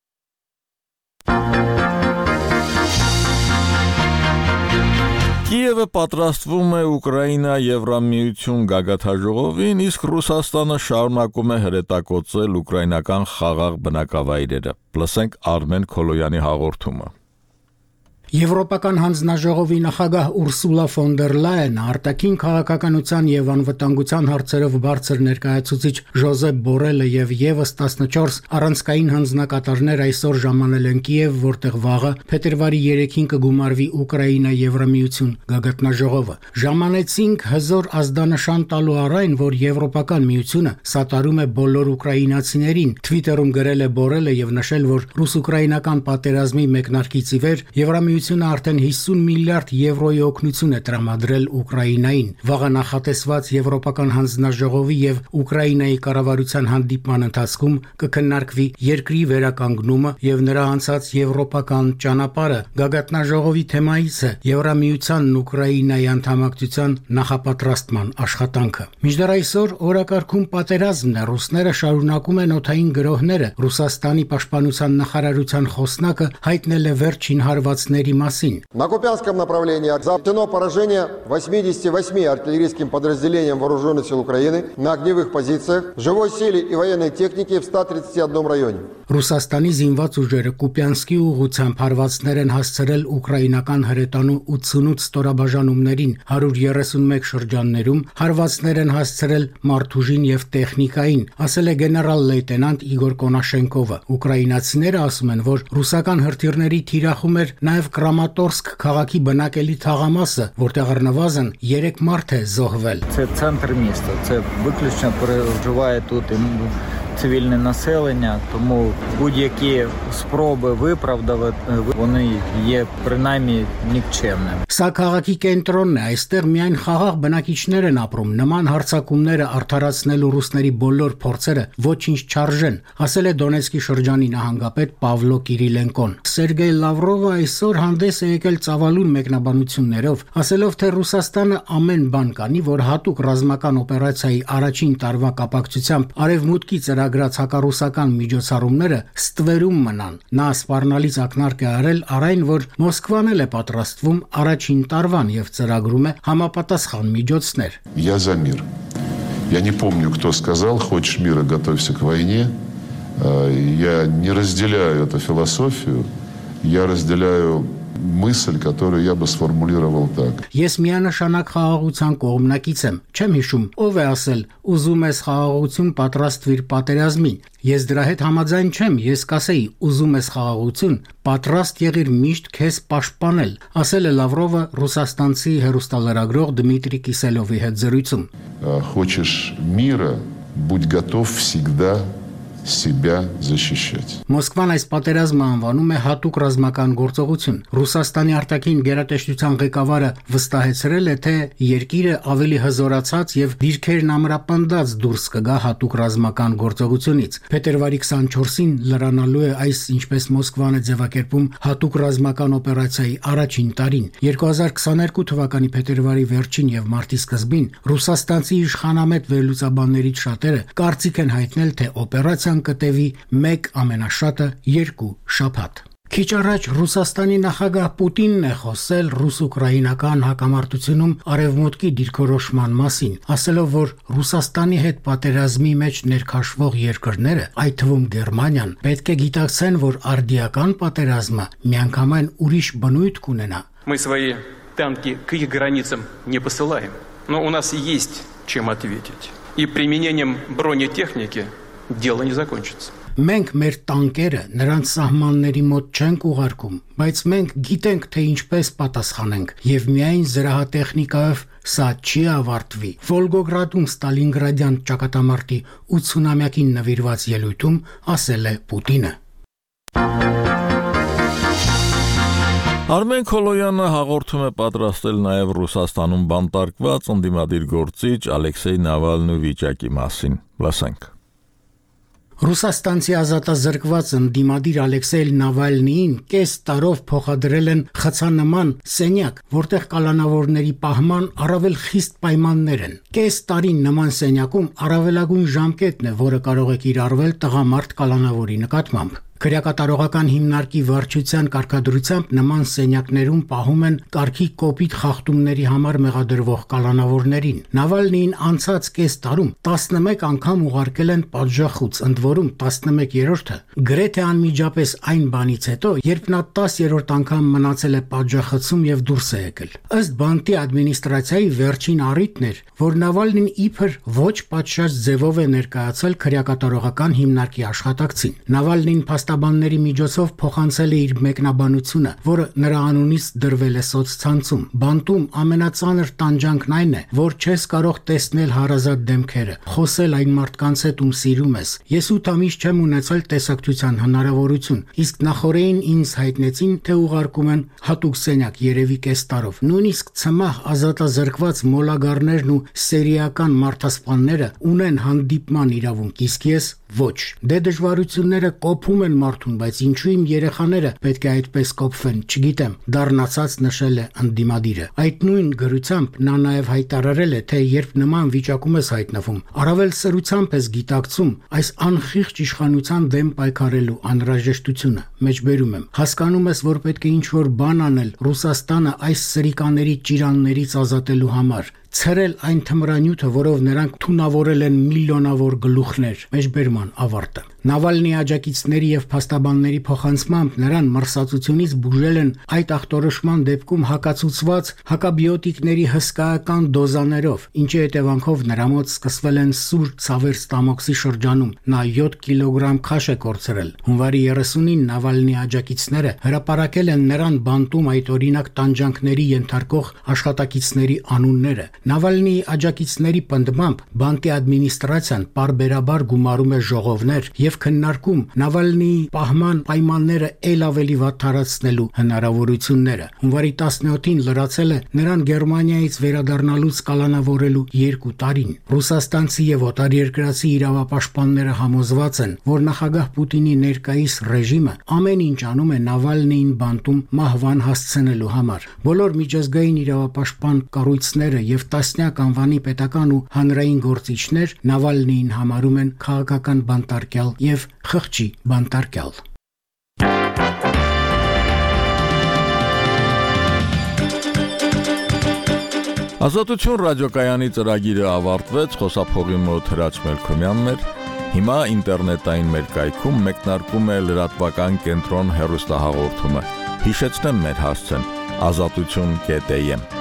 Կիևը պատրաստվում է Ուկրաինա-Եվրամիություն գագաթաժողովին, իսկ Ռուսաստանը շարունակում է հրետակոծել ուկրաինական խաղաղ բնակավայրերը։ Լսենք Արմեն Քոլոյանի հաղորդումը։ Եվրոպական հանձնաժողովի նախագահ Ուրսուլա ֆոն դեր Լայենը արտաքին քաղաքականության եւ անվտանգության հարցերով բարձր ներկայացուցիչ Ժոզեփ Բորելը եւ եւս տասնչորս առանցքային հանձնակատարներ այսօր ժամանել են Կիև, որտեղ վաղը փետրվարի երեքին կգումարվի Ուկրաինա-Եվրամիություն գագաթնաժողովը։ Ժամանեցինք հզոր ազդանշան տալու առայն, որ Եվրոպական միությունը սատարում է բոլոր ուկրաինացիներին։ Թվիտերում գրել է Բորելը եւ նշել, որ ռուս-ուկրաինական պատերազմի մեկնարկից ի վեր Եվրամիությունը արդեն հիսուն միլիարդ եվրոյի օգնություն է տրամադրել Ուկրաինային։ Վաղը նախատեսված Եվրոպական հանձնաժողովի եւ Ուկրաինայի կառավարության հանդիպման ընթացքում կքննարկվի երկրի վերականգնումը եւ նրա անցած եվրոպական ճանապարհը։ Գագաթնաժողովի թեմայից է Եվրամիությանն Ուկրաինայի անդամակցության նախապատրաստման աշխատանքը։ Մինչդեռ այսօր օրակարգում պատերազմն է, ռուսները շարունակում են օդային գրոհները։ Ռուսաստանի պաշտպանության նախարարության խոսնակը հայտնել է վերջին հարվածների պայմանների մասին։ На Купянском направлении завдано поражение восьмидесяти восьми артиллерийским подразделениям вооруженных сил Украины на огневых позициях, живой силе и военной технике в ста тридцати одном районе. Ռուսաստանի զինված ուժերը Կուպյանսկի ուղղությամբ հարվածներ են հասցրել ուկրաինական հրետանու ութսունութ ստորաբաժանումներին հարյուր երեսունմեկ շրջաններում, հարվածներ են հասցրել մարդուժին եւ տեխնիկային, ասել է գեներալ լեյտենանտ Իգոր Կոնաշենկովը։ Ուկրաինացիները ասում են, որ ռուսական հրթիռների թիրախում էր նաեւ Կրամատորսկ քաղաքի բնակելի թաղամասը, որտեղ առնվազն երեք մարդ է зогվել։ Це центр міста, це виключно проживає тут цивільне населення, тому будь-які спроби виправдати вони є принаймні нікчемними. Սա քաղաքի կենտրոնն է, այստեղ միայն խաղաղ բնակիչներ են ապրում, նման հարձակումները արդարացնելու ռուսների բոլոր փորձերը ոչինչ չարժեն, ասել է Դոնեցկի շրջանի նահանգապետ Պավլո Կիրիլենկոն։ Սերգեյ Լավրովը այսօր հանդես է եկել ծավալուն մեկնաբանություններով, ասելով, թե Ռուսաստանը ամեն բան կանի, որ հատուկ ռազմական օպերացիայի առաջին տարվա կապակցությամբ արևմուտքի ծրագրած հակառուսական միջոցառումները ստվերում մնան։ Նա սպառնալից ակնարկ է արել առ այն, որ Մոսկվան էլ է պատրաստվում առաջին տարվան եւ ծրագրում է համապատասխան միջոցներ։ Я за мир. Я не помню, кто сказал: хочешь мира, готовься к войне. Я не разделяю эту философию. Я разделяю мысль, которую я бы сформулировал так. Ես միանշանակ խաղաղության կողմնակից եմ։ Չեմ հիշում, ով է ասել, ուզում ես խաղաղություն, պատրաստվիր պատերազմին։ Ես դրա հետ համաձայն չեմ, ես կասեի, ուզում ես խաղաղություն, պատրաստ եղիր միշտ քեզ պաշտպանել, ասել է Լավրովը ռուսաստանցի հեռուստալրագրող Դմիտրի Կիսելովի հետ զրույցում։ Хочешь мира, будь готов всегда себя защищать. Մոսկվան այս պատերազմը անվանում է հատուկ ռազմական գործողություն։ Ռուսաստանի արտաքին գերատեսչության ղեկավարը վստահեցրել է, թե երկիրը ավելի հզորացած եւ դիրքերն ամրապնդած դուրս կգա հատուկ ռազմական գործողությունից։ Փետրվարի քսանչորսին լրանալու է այս, ինչպես Մոսկվան է ձևակերպում, հատուկ ռազմական օպերացիայի առաջին տարին։ երկու հազար քսաներկու թվականի փետրվարի վերջին եւ մարտի սկզբին ռուսաստանցի իշխանամետ վերլուծաբաններից շատերը կարծիք են հայտնել, թե օպերացիան կտևի մեկ, ամենաշատը երկու շաբաթ։ Քիչ առաջ Ռուսաստանի նախագահ Պուտինն է խոսել ռուս-ուկրաինական հակամարտությունում արևմուտքի դիրքորոշման մասին, ասելով, որ Ռուսաստանի հետ պատերազմի մեջ ներքաշվող երկրները, այդ թվում Գերմանիան, պետք է գիտակցեն, որ արդիական պատերազմը միանգամայն ուրիշ բնույթ կունենա։ Мы свои танки к их границам не посылаем, но у нас есть чем ответить. И применением бронетехники дело не закончится. Մենք մեր տանկերը նրանց սահմանների մոտ չենք ուղարկում, բայց մենք գիտենք, թե ինչպես պատասխանենք, եւ միայն զրահատեխնիկայով սա չի ավարտվի։ Վոլգոգրադում Ստալինգրադյան ճակատամարտի ութսունամյակին նվիրված ելույթում ասել է Պուտինը։ Արմեն Քոլոյանը հաղորդում է պատրաստել նաև Ռուսաստանում բանտարկված ընդդիմադիր գործիչ Ալեքսեյ Նավալնու վիճակի մասին։ Լսենք։ Ռուսաստանցի ազատազրկված ընդդիմադիր Ալեքսեյ Նավալնիին կես տարով փոխադրել են խցանման սենյակ, որտեղ կալանավորների պահման առավել խիստ պայմաններ են։ Կես տարի նման սենյակում առավելագույն ժամկետն է, որը կարող է կիրառվել տղամարդ կալանավորի նկատմամբ։ Քրեակատարողական հիմնարկի վարչության կարգադրությամբ նման սենյակներում պահում են կարգի կոպիտ խախտումների համար մեղադրվող կալանավորներին։ Նավալնիին անցած կես տարում տասնմեկ անգամ ուղարկել են պատժախոց, ընդ որում տասնմեկերորդը գրեթե անմիջապես այն բանից հետո, երբ նա տասերորդ անգամ մնացել է պատժախոցում եւ դուրս է եկել։ Ըստ բանտի ադմինիստրացիայի վերջին առիթն էր, որ Նավալնին իբր ոչ պատշաճ ձևով է ներկայացել քրեակատարողական հիմնարկի աշխատակցին։ Նավալնին Փաստաբանների միջոցով փոխանցել է իր մեկնաբանությունը, որը նրա անունից դրվել է սոցցանցում։ Բանտում ամենածանր տանջանքն այն է, որ չես կարող տեսնել հարազատ դեմքերը, խոսել այն մարդկանց հետ, ում սիրում ես։ Ես ութ ամիս չեմ ունեցել տեսակցության հնարավորություն, իսկ նախորդին ինձ հայտնեցին, թե ուղարկում են հատուկ սենյակ երևի կես տարով։ Նույնիսկ ցմահ ազատազրկված մոլագարներն ու սերիական մարդասպանները ունեն հանդիպման իրավունք, իսկ ես Ոչ, դե դժվարությունները կոփում են մարդուն, բայց ինչու իմ երեխաները պետք է այդպես կոփվեն, չգիտեմ, դառնացած նշել է ընդդիմադիրը։ Այդ նույն գրությամբ նա նաև հայտարարել է, թե երբ նման վիճակում ես հայտնվում, առավել սրությամբ ես գիտակցում այս անխիղճ իշխանության դեմ պայքարելու անհրաժեշտությունը։ Մեջբերում եմ, հասկանում ես, որ պետք է ինչ-որ բան անել Ռուսաստանը այս սրիկաների ճիրաններից ազատելու համար, ցրել այն թմրանյութը, որով նրանք թունավորել են միլիոնավոր գլուխներ։ Մեջբերման ավարտը։ Նավալնի աջակիցների եւ փաստաբանների փոխանցմամբ նրան մրսածությունից բուժել են այդ ախտորոշման դեպքում հակացուցված հակաբիոտիկների հսկայական դոզաներով, ինչի հետևանքով նրա մոտ սկսվել են սուր ցավեր ստամոքսի շրջանում։ Նա յոթ կիլոգրամ քաշ է կորցրել։ Հունվարի երեսունին Նավալնի աջակիցները հրապարակել են նրան բանտում այդ օրինակ տանջանքների ենթարկող աշխատակիցների անունները։ Նավալնիի աջակիցների պնդմամբ բանտի ադմինիստրացիան պարբերաբար գումարում է ժողովներ եւ քննարկում Նավալնիի պահման պայմանները ել ավելի վատթարացնելու հնարավորությունները։ Հունվարի տասնյոթին լրացել է նրան Գերմանիայից վերադառնալուց կալանավորելու երկու տարին։ Ռուսաստանցի եւ օտարերկրացի իրավապաշտպանները համոզված են, որ նախագահ Պուտինի ներկայիս ռեժիմը ամեն ինչ անում է Նավալնիին բանտում մահվան հասցնելու համար։ Բոլոր միջազգային իրավապաշտպան կառույցները եւ տասնյակ անվանի պետական ու հանրային գործիչներ Նավալնիին համարում են քաղաքական բանտարկյալ եւ խղճի բանտարկյալ։ Ազատություն ռադիոկայանի ծրագիրը ավարտվեց, խոսափողի մոտ Հրաչ Մելքոմյանն էր։ Հիմա ինտերնետային մեր կայքում մեկնարկում է լրատվական կենտրոն հեռուստահաղորդումը։ Հիշեցնեմ մեր հասցեն՝ ազատություն կետ էյ էմ